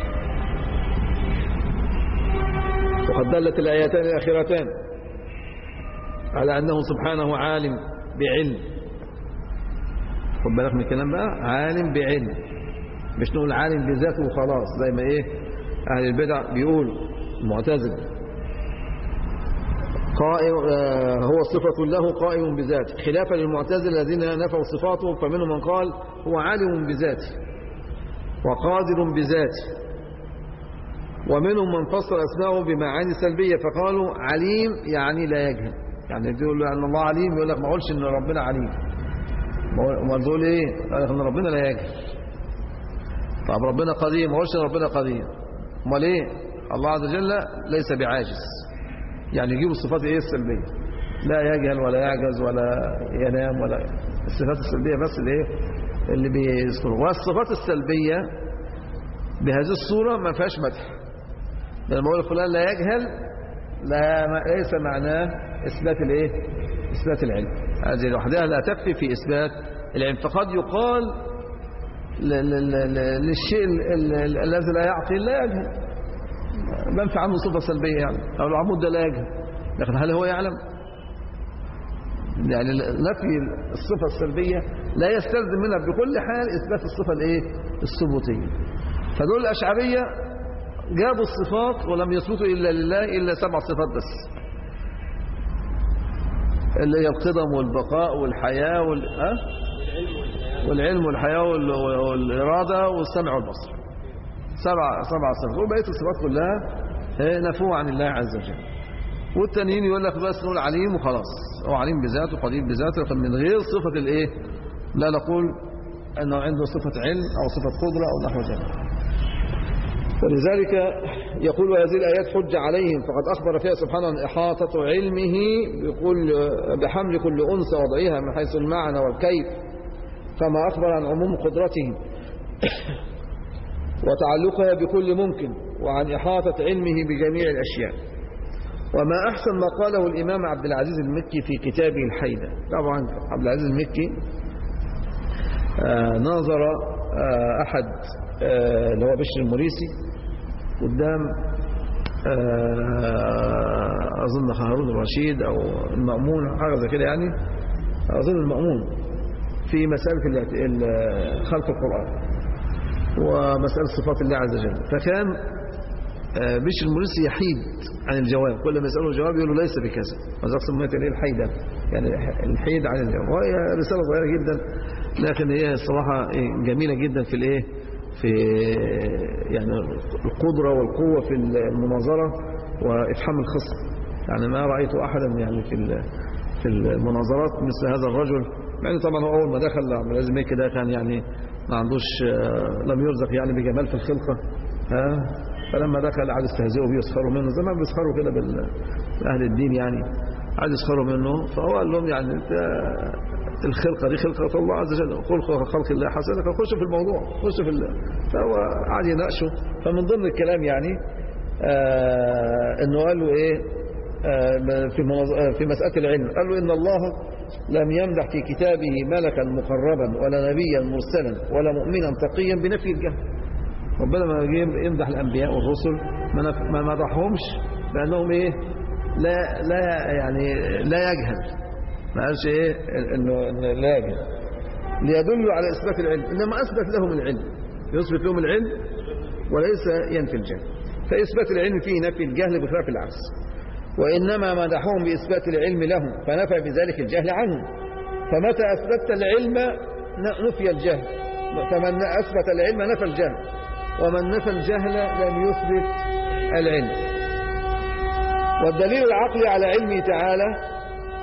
وقد دلت الايتان الاخيرتان على انه سبحانه عالم بعلم. خد بالك من الكلام بقى، عالم بعلم، مش نقول عالم بذاته وخلاص زي ما ايه اهل البدع بيقول المعتزله، قائم هو صفة له قائم بذاته، خلافا للمعتزله الذين نفوا صفاته، فمنهم من قال هو عالم بذاته وقادر بذاته، ومنهم من فسر اسماءه بمعاني سلبيه فقالوا عليم يعني لا يجهل، يعني بيقول ان الله عليم، يقول لك ما اقولش ان ربنا عليم، ما تقول ايه؟ قال لك ان ربنا لا يجهل. طب ربنا قدير، ما اقولش ان ربنا قدير، امال ايه؟ الله عز وجل ليس بعاجز، يعني يجيب الصفات ايه السلبيه، لا يجهل ولا يعجز ولا ينام ولا الصفات السلبيه بس اللي بيذكروا. والصفات السلبيه بهذه الصوره ما فيهاش مدح، لما اقول فلان لا يجهل ليس معناه اثبات الايه؟ اثبات العلم، هذه لوحدها لا تكفي في اثبات العلم. فقد يقال للشيء الذي لا يعقل لا يجهل، منفع عنه صفه سلبيه، يعني او العمود ده لا يجهل، لكن هل هو يعلم؟ يعني نفي الصفه السلبيه لا يستلزم منها بكل حال اثبات الصفه الايه؟ الثبوتيه. فدول الاشعريه جابوا الصفات ولم يثبتوا إلا لله إلا 7 صفات بس، اللي هي القدم والبقاء والحياة والعلم والحياة والإرادة والسمع والبصر، 7 صفات، وبقية الصفات كلها نفوها عن الله عز وجل. والتانيين يقول لك بس نقول عليم وخلاص، هو عليم بذاته وقدير بذاته، لكن من غير صفة الايه؟ لا نقول أنه عنده صفة علم أو صفة قدرة أو نحو ذلك. ولذلك يقول هذه الآيات حجة عليهم، فقد أخبر فيها سبحانه عن إحاطة علمه بحمل كل أنثى وضعها من حيث المعنى والكيف، كما أخبر عن عموم قدرتهم وتعلقها بكل ممكن، وعن إحاطة علمه بجميع الأشياء. وما أحسن ما قاله الإمام عبد العزيز المكي في كتابه الحيدة. طبعا عبد العزيز المكي ناظر أحد اللي هو بشر المريسي قدام أظن هارون الرشيد أو المأمون، حاجة زي كده يعني، أظن المأمون، في مسألة خلق القرآن ومسألة صفات الله عز وجل. فكان بشر المريسي يحيد عن الجواب، كل ما يسأله الجواب يقول له ليس بكذا، هذا سميت ليه الحيدة، يعني الحيد عن الجواب. وهي رسالة صغيرة جدا لكن هي الصراحة جميلة جدا في الايه، في يعني القدرة والقوة في المناظرة وإفحام الخصم. يعني ما رأيت أحدا يعني في المناظرات مثل هذا الرجل، يعني طبعا هو أول ما دخل عبد العزيز المكي ده كان يعني ما عندوش، لم يرزق يعني بجمال في الخلقة، فلما دخل قعد يستهزئوا بيه ويسخروا منه زي ما بيسخروا كده بأهل الدين، يعني قعد يسخروا منه. فهو قال لهم يعني انت الخلقة دي خلقة الله عز وجل، خلق الله حسنة، فخشوا في الموضوع، خشوا في فهو قعد يناقشه. فمن ضمن الكلام يعني انه قال له ايه في مسألة العلم، قال له ان الله لم يمدح في كتابه ملكا مقربا ولا نبيا مرسلا ولا مؤمنا تقيا بنفي الجهل. ربنا ما جه يمدح الانبياء والرسل ما مدحهمش بانهم ايه؟ لا يعني لا يجهل، ما قالش إيه إنه لا يجهل ليدلوا على إثبات العلم، إنما أثبت لهم العلم، يثبت لهم العلم وليس ينفي الجهل. فإثبات العلم فيه نفي الجهل بخلاف العكس، وإنما مدحهم بإثبات العلم لهم فنفى بذلك الجهل عنهم. فمتى أثبت العلم نفي الجهل، فمن أثبت العلم نفى الجهل، ومن نفى الجهل لم يثبت العلم. والدليل العقلي على علمه تعالى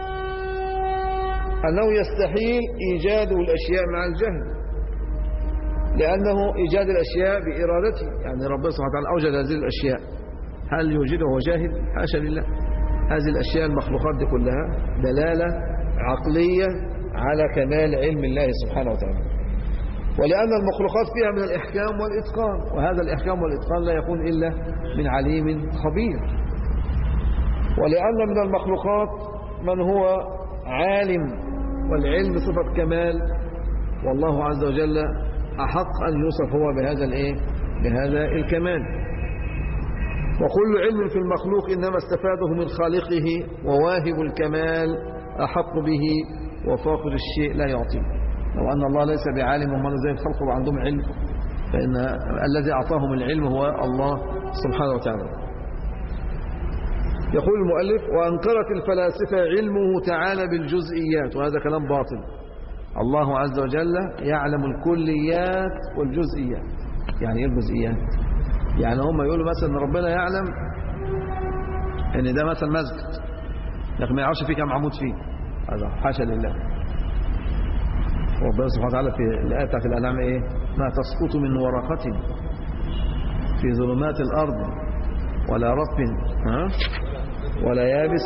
أنه يستحيل إيجاد الأشياء مع الجهل، لأنه إيجاد الأشياء بإرادته، يعني ربنا سبحانه وتعالى أوجد هذه الأشياء، هل يوجده وهو جاهل؟ حاشا لله. هذه الأشياء المخلوقات دي كلها دلالة عقلية على كمال علم الله سبحانه وتعالى، ولأن المخلوقات فيها من الإحكام والإتقان، وهذا الإحكام والإتقان لا يكون إلا من عليم خبير. ولأن من المخلوقات من هو عالم، والعلم صفة كمال، والله عز وجل أحق أن يوصف هو بهذا الكمال. وكل علم في المخلوق إنما استفاده من خالقه، وواهب الكمال أحق به، وفاقد الشيء لا يعطيه. لو أن الله ليس بعالم وما زي الخلق وعندهم علم، فإن الذي أعطاهم العلم هو الله سبحانه وتعالى. يقول المؤلف: وأنكرت الفلاسفة علمه تعالى بالجزئيات، وهذا كلام باطل. الله عز وجل يعلم الكليات والجزئيات. يعني ايه الجزئيات؟ يعني هم يقولوا مثلا ربنا يعلم ان ده مثلا مسجد، لكن ما يعرفش فيه كم عمود فيه، هذا حاشا لله. ربنا سبحانه وتعالى في الآية بتاعت الأنعام ايه؟ ما تسقط من ورقة في ظلمات الأرض ولا رطب ولا يابس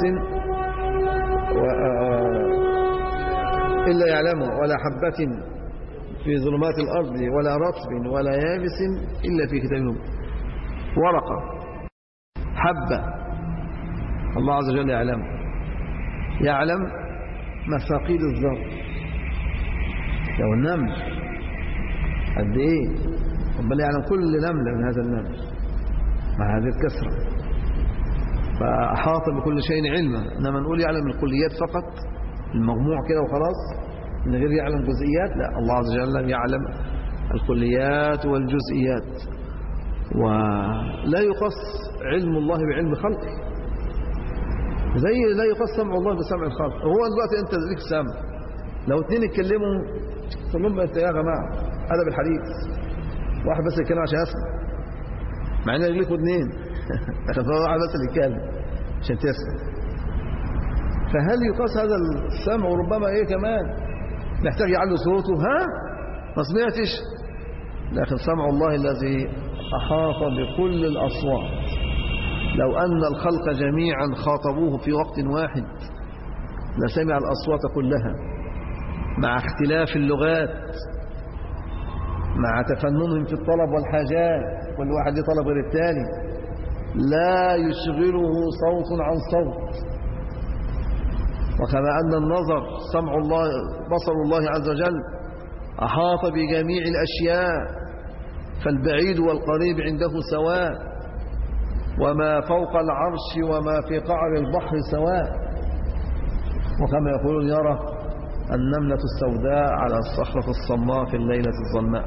إلا يعلمه، ولا حبة في ظلمات الأرض ولا رطب ولا يابس إلا في كتاب مبين. ورقة، حبة، الله عز وجل يعلم مثاقيل الذر. لو النمل قد ايه، ربنا يعلم كل نملة من هذا النمل مع هذه الكثرة، فأحاط بكل شيء علما. إنما نقول يعلم الكليات فقط، المجموع كده وخلاص، من غير يعلم جزئيات، لا، الله عز وجل يعلم الكليات والجزئيات. ولا يقص علم الله بعلم خلقه، زي لا يقص سمع الله بسمع الخلق. هو دلوقتي انت ليك سمع، لو اتنين يتكلموا تقول لهم انت يا جماعه ادب الحديث، واحد بس يتكلم عشان يسمع، مع ان ليكوا اتنين واحد بس اللي يتكلم عشان تسمع. فهل يقاس هذا السمع؟ وربما ايه كمان محتاج يعلي صوته، ما سمعتش، لكن سمع الله الذي أحاط بكل الأصوات. لو أن الخلق جميعا خاطبوه في وقت واحد لسمع الأصوات كلها، مع اختلاف اللغات، مع تفننهم في الطلب والحاجات، كل واحد يطلب غير الثاني، لا يشغله صوت عن صوت. وكما أن النظر سمع الله بصر الله عز وجل أحاط بجميع الأشياء، فالبعيد والقريب عنده سواء، وما فوق العرش وما في قعر البحر سواء. وكما يقولون يرى النملة السوداء على الصخرة الصماء في الليلة الظلماء.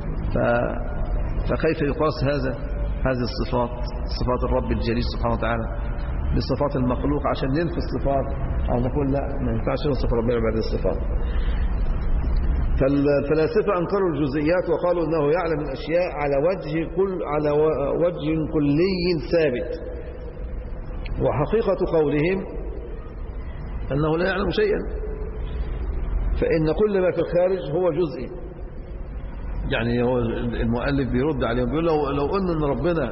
فكيف يقاس هذه الصفات، صفات الرب الجليل سبحانه وتعالى، بصفات المخلوق عشان ننفي الصفات، أو نقول لا ما ينفعش نصف ربنا بعد الصفات. فالفلاسفة أنكروا الجزئيات وقالوا أنه يعلم الأشياء على وجه كلي ثابت، وحقيقة قولهم أنه لا يعلم شيئا، فإن كل ما في الخارج هو جزئي. يعني هو المؤلف بيرد عليهم بيقول لو قلنا أن ربنا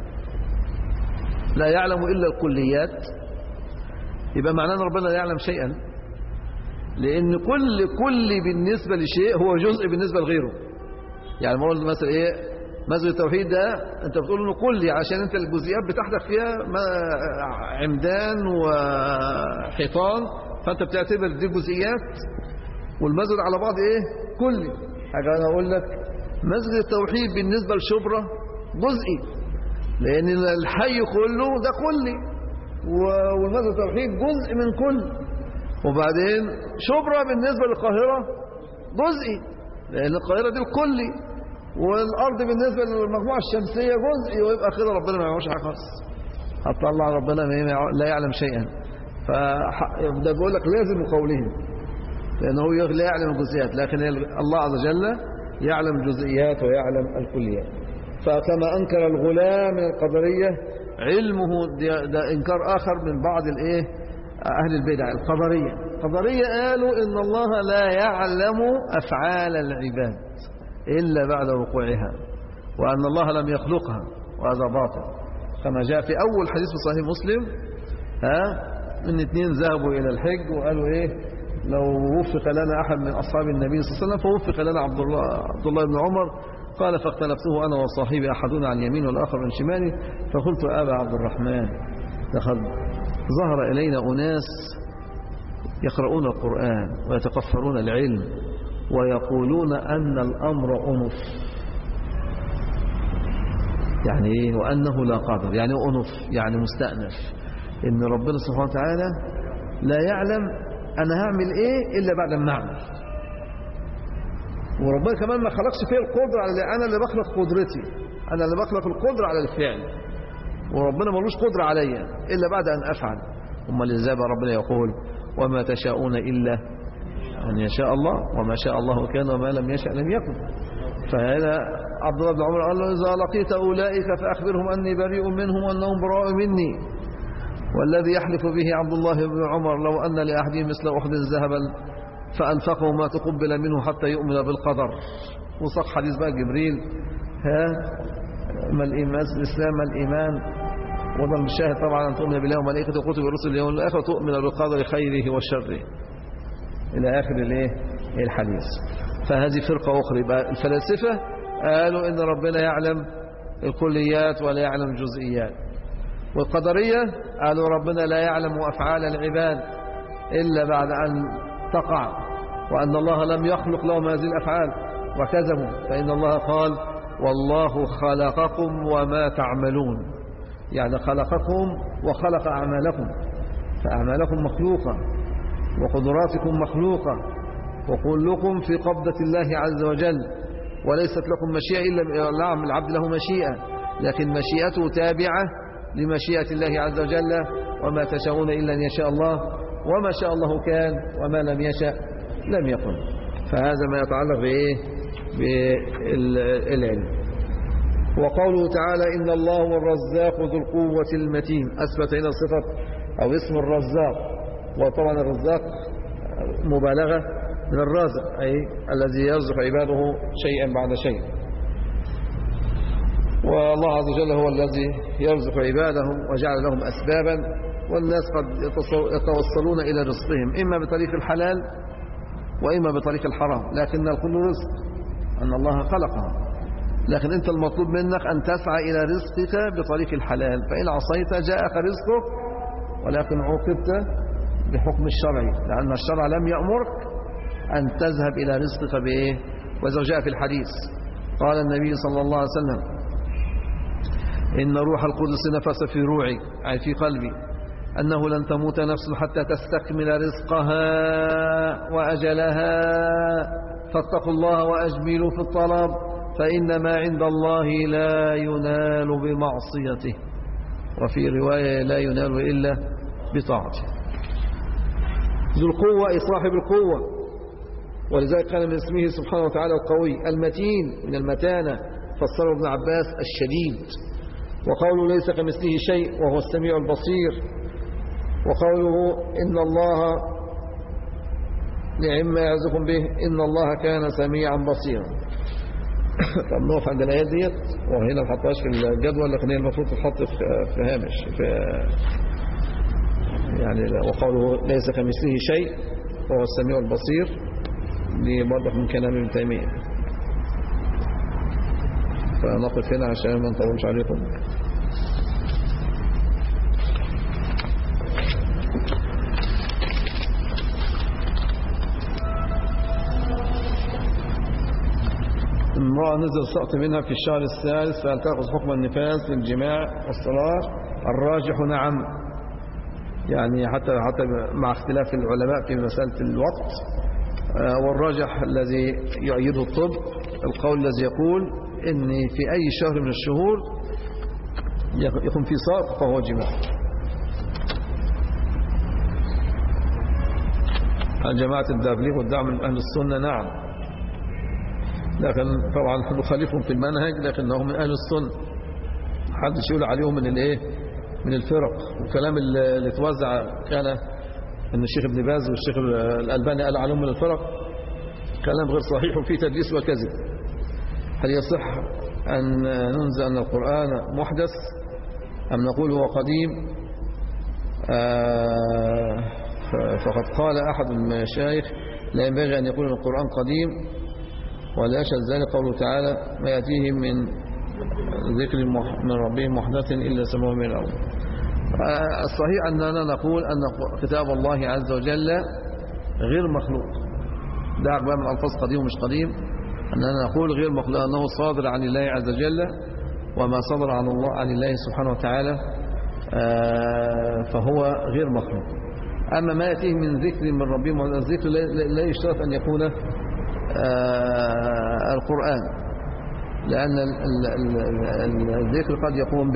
لا يعلم إلا الكليات، يبقى معناه أن ربنا لا يعلم شيئا، لأن كل بالنسبة لشيء هو جزء بالنسبة لغيره. يعني مرة مثلا إيه، مسجد التوحيد ده أنت بتقول إنه كلي عشان أنت الجزئيات بتاعتك فيها عمدان وحيطان، فأنت بتعتبر دي جزئيات، والمسجد على بعض إيه كلي. حاجة أنا أقول لك مسجد التوحيد بالنسبة لشبرا جزئي، لأن الحي كله ده كلي، والمسجد التوحيد جزء من كل. وبعدين شبرا بالنسبة للقاهرة جزئي، لأن القاهرة دي الكلي، والأرض بالنسبة للمجموعة الشمسية جزئي، ويبقى كده ربنا ما يعملش حاجة خالص، هتطلع ربنا لا يعلم شيئا. فده بيقول لك لازم قولهم، لأنه لا يعلم الجزئيات، لكن الله عز وجل يعلم الجزئيات ويعلم الكليات. فكما أنكر الغلاة من القدرية علمه، ده إنكار آخر من بعض أهل البدع القدرية قالوا إن الله لا يعلم أفعال العباد إلا بعد وقوعها، وأن الله لم يخلقها، وهذا باطل، كما جاء في أول حديث في صحيح مسلم إن 2 ذهبوا إلى الحج وقالوا لو وفق لنا أحد من أصحاب النبي صلى الله عليه وسلم فوفق لنا عبد الله بن عمر، قال فاختلفته أنا وصاحبي أحدنا عن يمين والآخر عن شمالي، فقلت أبا عبد الرحمن لقد ظهر إلينا أناس يقرؤون القرآن ويتقفرون العلم ويقولون أن الأمر أنف، يعني إيه؟ وأنه لا قادر، يعني أنف يعني مستأنف، إن ربنا سبحانه وتعالى لا يعلم أنا هعمل إيه إلا بعد ما أعمل، وربنا كمان ما خلقش فيه القدرة على، أنا اللي بخلق قدرتي، أنا اللي بخلق القدرة على الفعل، وربنا ملوش قدرة عليا إلا بعد أن أفعل. أمال إزاي بقى ربنا يقول وما تشاءون إلا أن يشاء الله، وما شاء الله كان وما لم يشاء لم يكن. فهذا عبد الله بن عمر قال له إذا لقيت أولئك فأخبرهم أني بريء منهم وأنهم براء مني. والذي يحلف به عبد الله بن عمر لو أن لأحدهم مثل أحد ذهبا فأنفقه ما تقبل منه حتى يؤمن بالقدر. وصح حديث بقى جبريل ما الإيمان الإسلام ما الإيمان، وضع الشاهد طبعا أن تؤمن بالله وملائكته وكتبه ورسله اليوم الآخر وتؤمن بالقدر خيره وشره إلى آخر الحديث. فهذه فرقة أخرى. يبقى الفلاسفة قالوا إن ربنا يعلم الكليات ولا يعلم الجزئيات، والقدرية قالوا ربنا لا يعلم أفعال العباد إلا بعد أن تقع، وأن الله لم يخلق لهم هذه الأفعال، وكذبوا. فإن الله قال والله خلقكم وما تعملون، يعني خلقكم وخلق أعمالكم، فأعمالكم مخلوقة وقدراتكم مخلوقة، وكلكم في قبضة الله عز وجل، وليست لكم مشيئة إلا نعم العبد له مشيئة، لكن مشيئته تابعة لمشيئة الله عز وجل. وما تشاءون إلا أن يشاء الله، وما شاء الله كان وما لم يشاء لم يكن. فهذا ما يتعلق بالعلم. وقوله تعالى إن الله هو الرزاق ذو القوة المتين، أثبت هنا صفة أو اسم الرزاق، وطبعا الرزاق مبالغة من الرازق، أي الذي يرزق عباده شيئا بعد شيء. والله عز وجل هو الذي يرزق عباده وجعل لهم أسبابا، والناس قد يتوصلون إلى رزقهم إما بطريق الحلال وإما بطريق الحرام، لكن الكل رزق، أن الله خلقها. لكن أنت المطلوب منك أن تسعى إلى رزقك بطريق الحلال، فإن عصيت جاءك رزقك، ولكن عوقبت بحكم الشرعي، لأن الشرع لم يأمرك أن تذهب إلى رزقك بإيه؟ وإذا جاء في الحديث قال النبي صلى الله عليه وسلم إن روح القدس نفس في روعي، أي في قلبي، أنه لن تموت نفس حتى تستكمل رزقها وأجلها، فاتقوا الله وأجملوا في الطلب، فإن ما عند الله لا ينال بمعصيته، وفي رواية لا ينال إلا بطاعته. ذو القوة أي صاحب القوة، ولذلك كان من اسمه سبحانه وتعالى القوي. المتين من المتانة فسره ابن عباس الشديد. وقوله ليس كمثله شيء وهو السميع البصير. وقوله إن الله نعم ما يعزكم به إن الله كان سميعا بصيرا. طب نقف عند الآيات ديت، وهنا ما نحطهاش في الجدول، لكن هي المفروض تتحط في هامش يعني. وقوله ليس كمثله شيء وهو السميع البصير، دي برضه من كلام ابن تيمية. فنقف هنا عشان ما نطولش عليكم. امرأة نزل سقط منها في الشهر الثالث فهل تأخذ حكم النفاس للجماع والصلاة؟ الراجح نعم، يعني حتى مع اختلاف العلماء في مسألة الوقت. والراجح الذي يؤيده الطب القول الذي يقول إن في أي شهر من الشهور يكون في ساق فهو جماع. جماعة التبليغ والدعوة من أهل السنة نعم، لكن طبعا نخالفهم في المنهج، لكنهم من أهل السنة، محدش يقول عليهم من الايه من الفرق. والكلام اللي توزع كان ان الشيخ ابن باز والشيخ الألباني قال عليهم من الفرق كلام غير صحيح وفيه تدليس وكذب. هل يصح أن ننزل أن القرآن محدث أم نقول هو قديم؟ فقد قال أحد المشايخ لا ينبغي أن يقول القرآن قديم، ولا يشهد ذلك قوله تعالى ما يأتيهم من ذكر من ربهم محدث إلا سمعوا من الأول. الصحيح أننا نقول أن كتاب الله عز وجل غير مخلوق. دعك بقى من ألفاظ قديم ومش قديم، أننا نقول غير مخلوق، أنه صادر عن الله عز وجل، وما صدر عن الله سبحانه وتعالى فهو غير مخلوق. أما ما يأتيه من ذكر من ربهم، الذكر لا يشترط أن يكون القرآن، لأن الذكر قد يقوم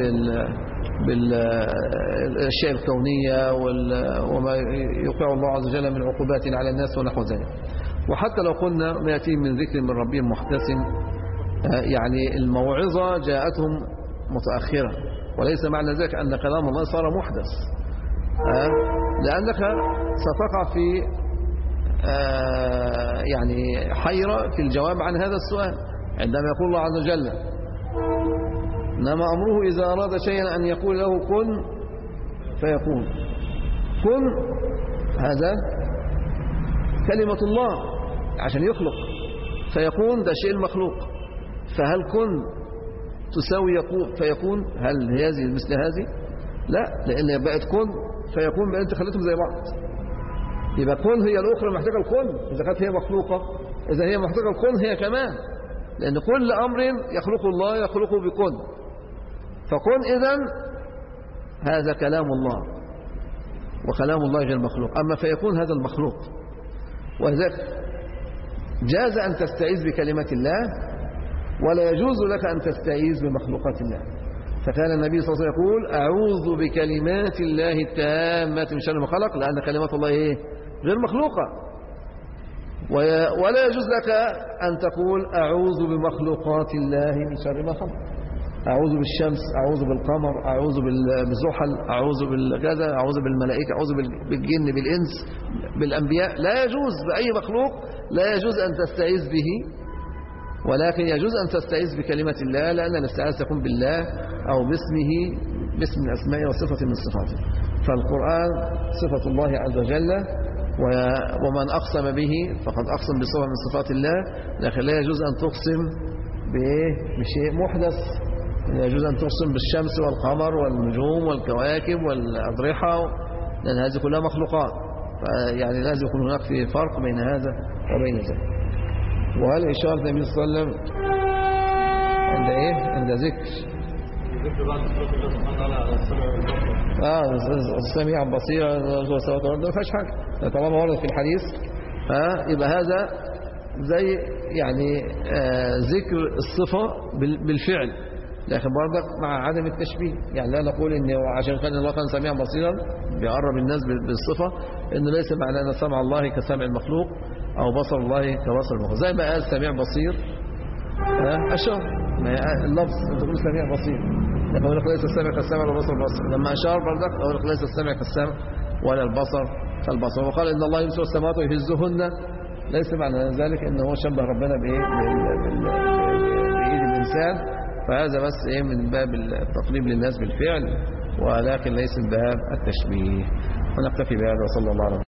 بالأشياء الكونية وما يوقع الله عز وجل من عقوبات على الناس ونحو ذلك. وحتى لو قلنا ما يأتيه من ذكر من ربهم محدث، يعني الموعظة جاءتهم متأخرة، وليس معنى ذلك أن كلام الله صار محدث، لأنك ستقع في يعني حيرة في الجواب عن هذا السؤال عندما يقول الله عز وجل إنما أمره إذا أراد شيئا أن يقول له كن فيكون. كن هذا كلمة الله عشان يخلق، فيكون ده شيء المخلوق. فهل كن تساوي يكون فيكون؟ هل هذه مثل هذه؟ لا، لأن بقت كن فيكون بقى أنت خليتهم زي بعض. يبقى كن هي الأخرى محتاجة الكن، إذا كانت هي مخلوقة إذا هي محتاجة الكن هي كمان، لأن كل أمر يخلق الله يخلقه بكن. فكن إذن هذا كلام الله، وكلام الله غير مخلوق. أما فيكون هذا المخلوق، ولذلك جاز أن تستعيذ بكلمة الله، ولا يجوز لك أن تستعيذ بمخلوقات الله. فكان النبي صلى الله عليه وسلم يقول أعوذ بكلمات الله التامة من شر ما خلق، لأن كلمات الله إيه؟ غير مخلوقة. ولا يجوز لك أن تقول أعوذ بمخلوقات الله من شر ما خلق، أعوذ بالشمس، أعوذ بالقمر، أعوذ بالزحل، أعوذ بالكذا، أعوذ بالملائكة، أعوذ بالجن، بالإنس، بالأنبياء. لا يجوز بأي مخلوق، لا يجوز أن تستعيذ به، ولكن يجوز أن تستعيذ بكلمة الله، لأن الاستعاذة تكون بالله أو باسمه، باسم من أسمائه وصفة من صفاته. فالقرآن صفة الله عز وجل، ومن أقسم به فقد أقسم بصفة من صفات الله، لكن لا يجوز أن تقسم بشيء محدث. لا يجوز أن تقسم بالشمس والقمر والنجوم والكواكب والأضرحة، لأن هذه كلها مخلوقات. يعني لازم يكون هناك في فرق بين هذا وبين ذلك. وهل إشارة النبي صلى الله عليه وسلم عند إيه؟ عند ذكر بعد صفات الله سبحانه وتعالى على السمع والبصر. السميع البصير والسماوات والأرض ما فيهاش حاجة، طالما ورد في الحديث يبقى هذا زي يعني ذكر الصفة بالفعل، لكن برضك مع عدم التشبيه. يعني لا نقول إن عشان كان الله كان سميعا بصيرا بيقرب الناس بالصفة، إنه ليس معنى أن سمع الله كسمع المخلوق أو بصر الله كبصر المخلوق. زي ما قال سميع بصير أشار اللفظ تقول سميع بصير، لكن يقول لك ليس السمع كالسمع ولا البصر كالبصر. لما أشار برضك يقول لك ليس السمع كالسمع ولا البصر كالبصر. وقال إن الله يمسك السماوات ويهزهن، ليس معنى ذلك إنه هو شبه ربنا بإيد الإنسان. فهذا بس من باب التقريب للناس بالفعل، ولكن ليس من باب التشبيه. ونكتفي بهذا وصلى الله عليه وسلم.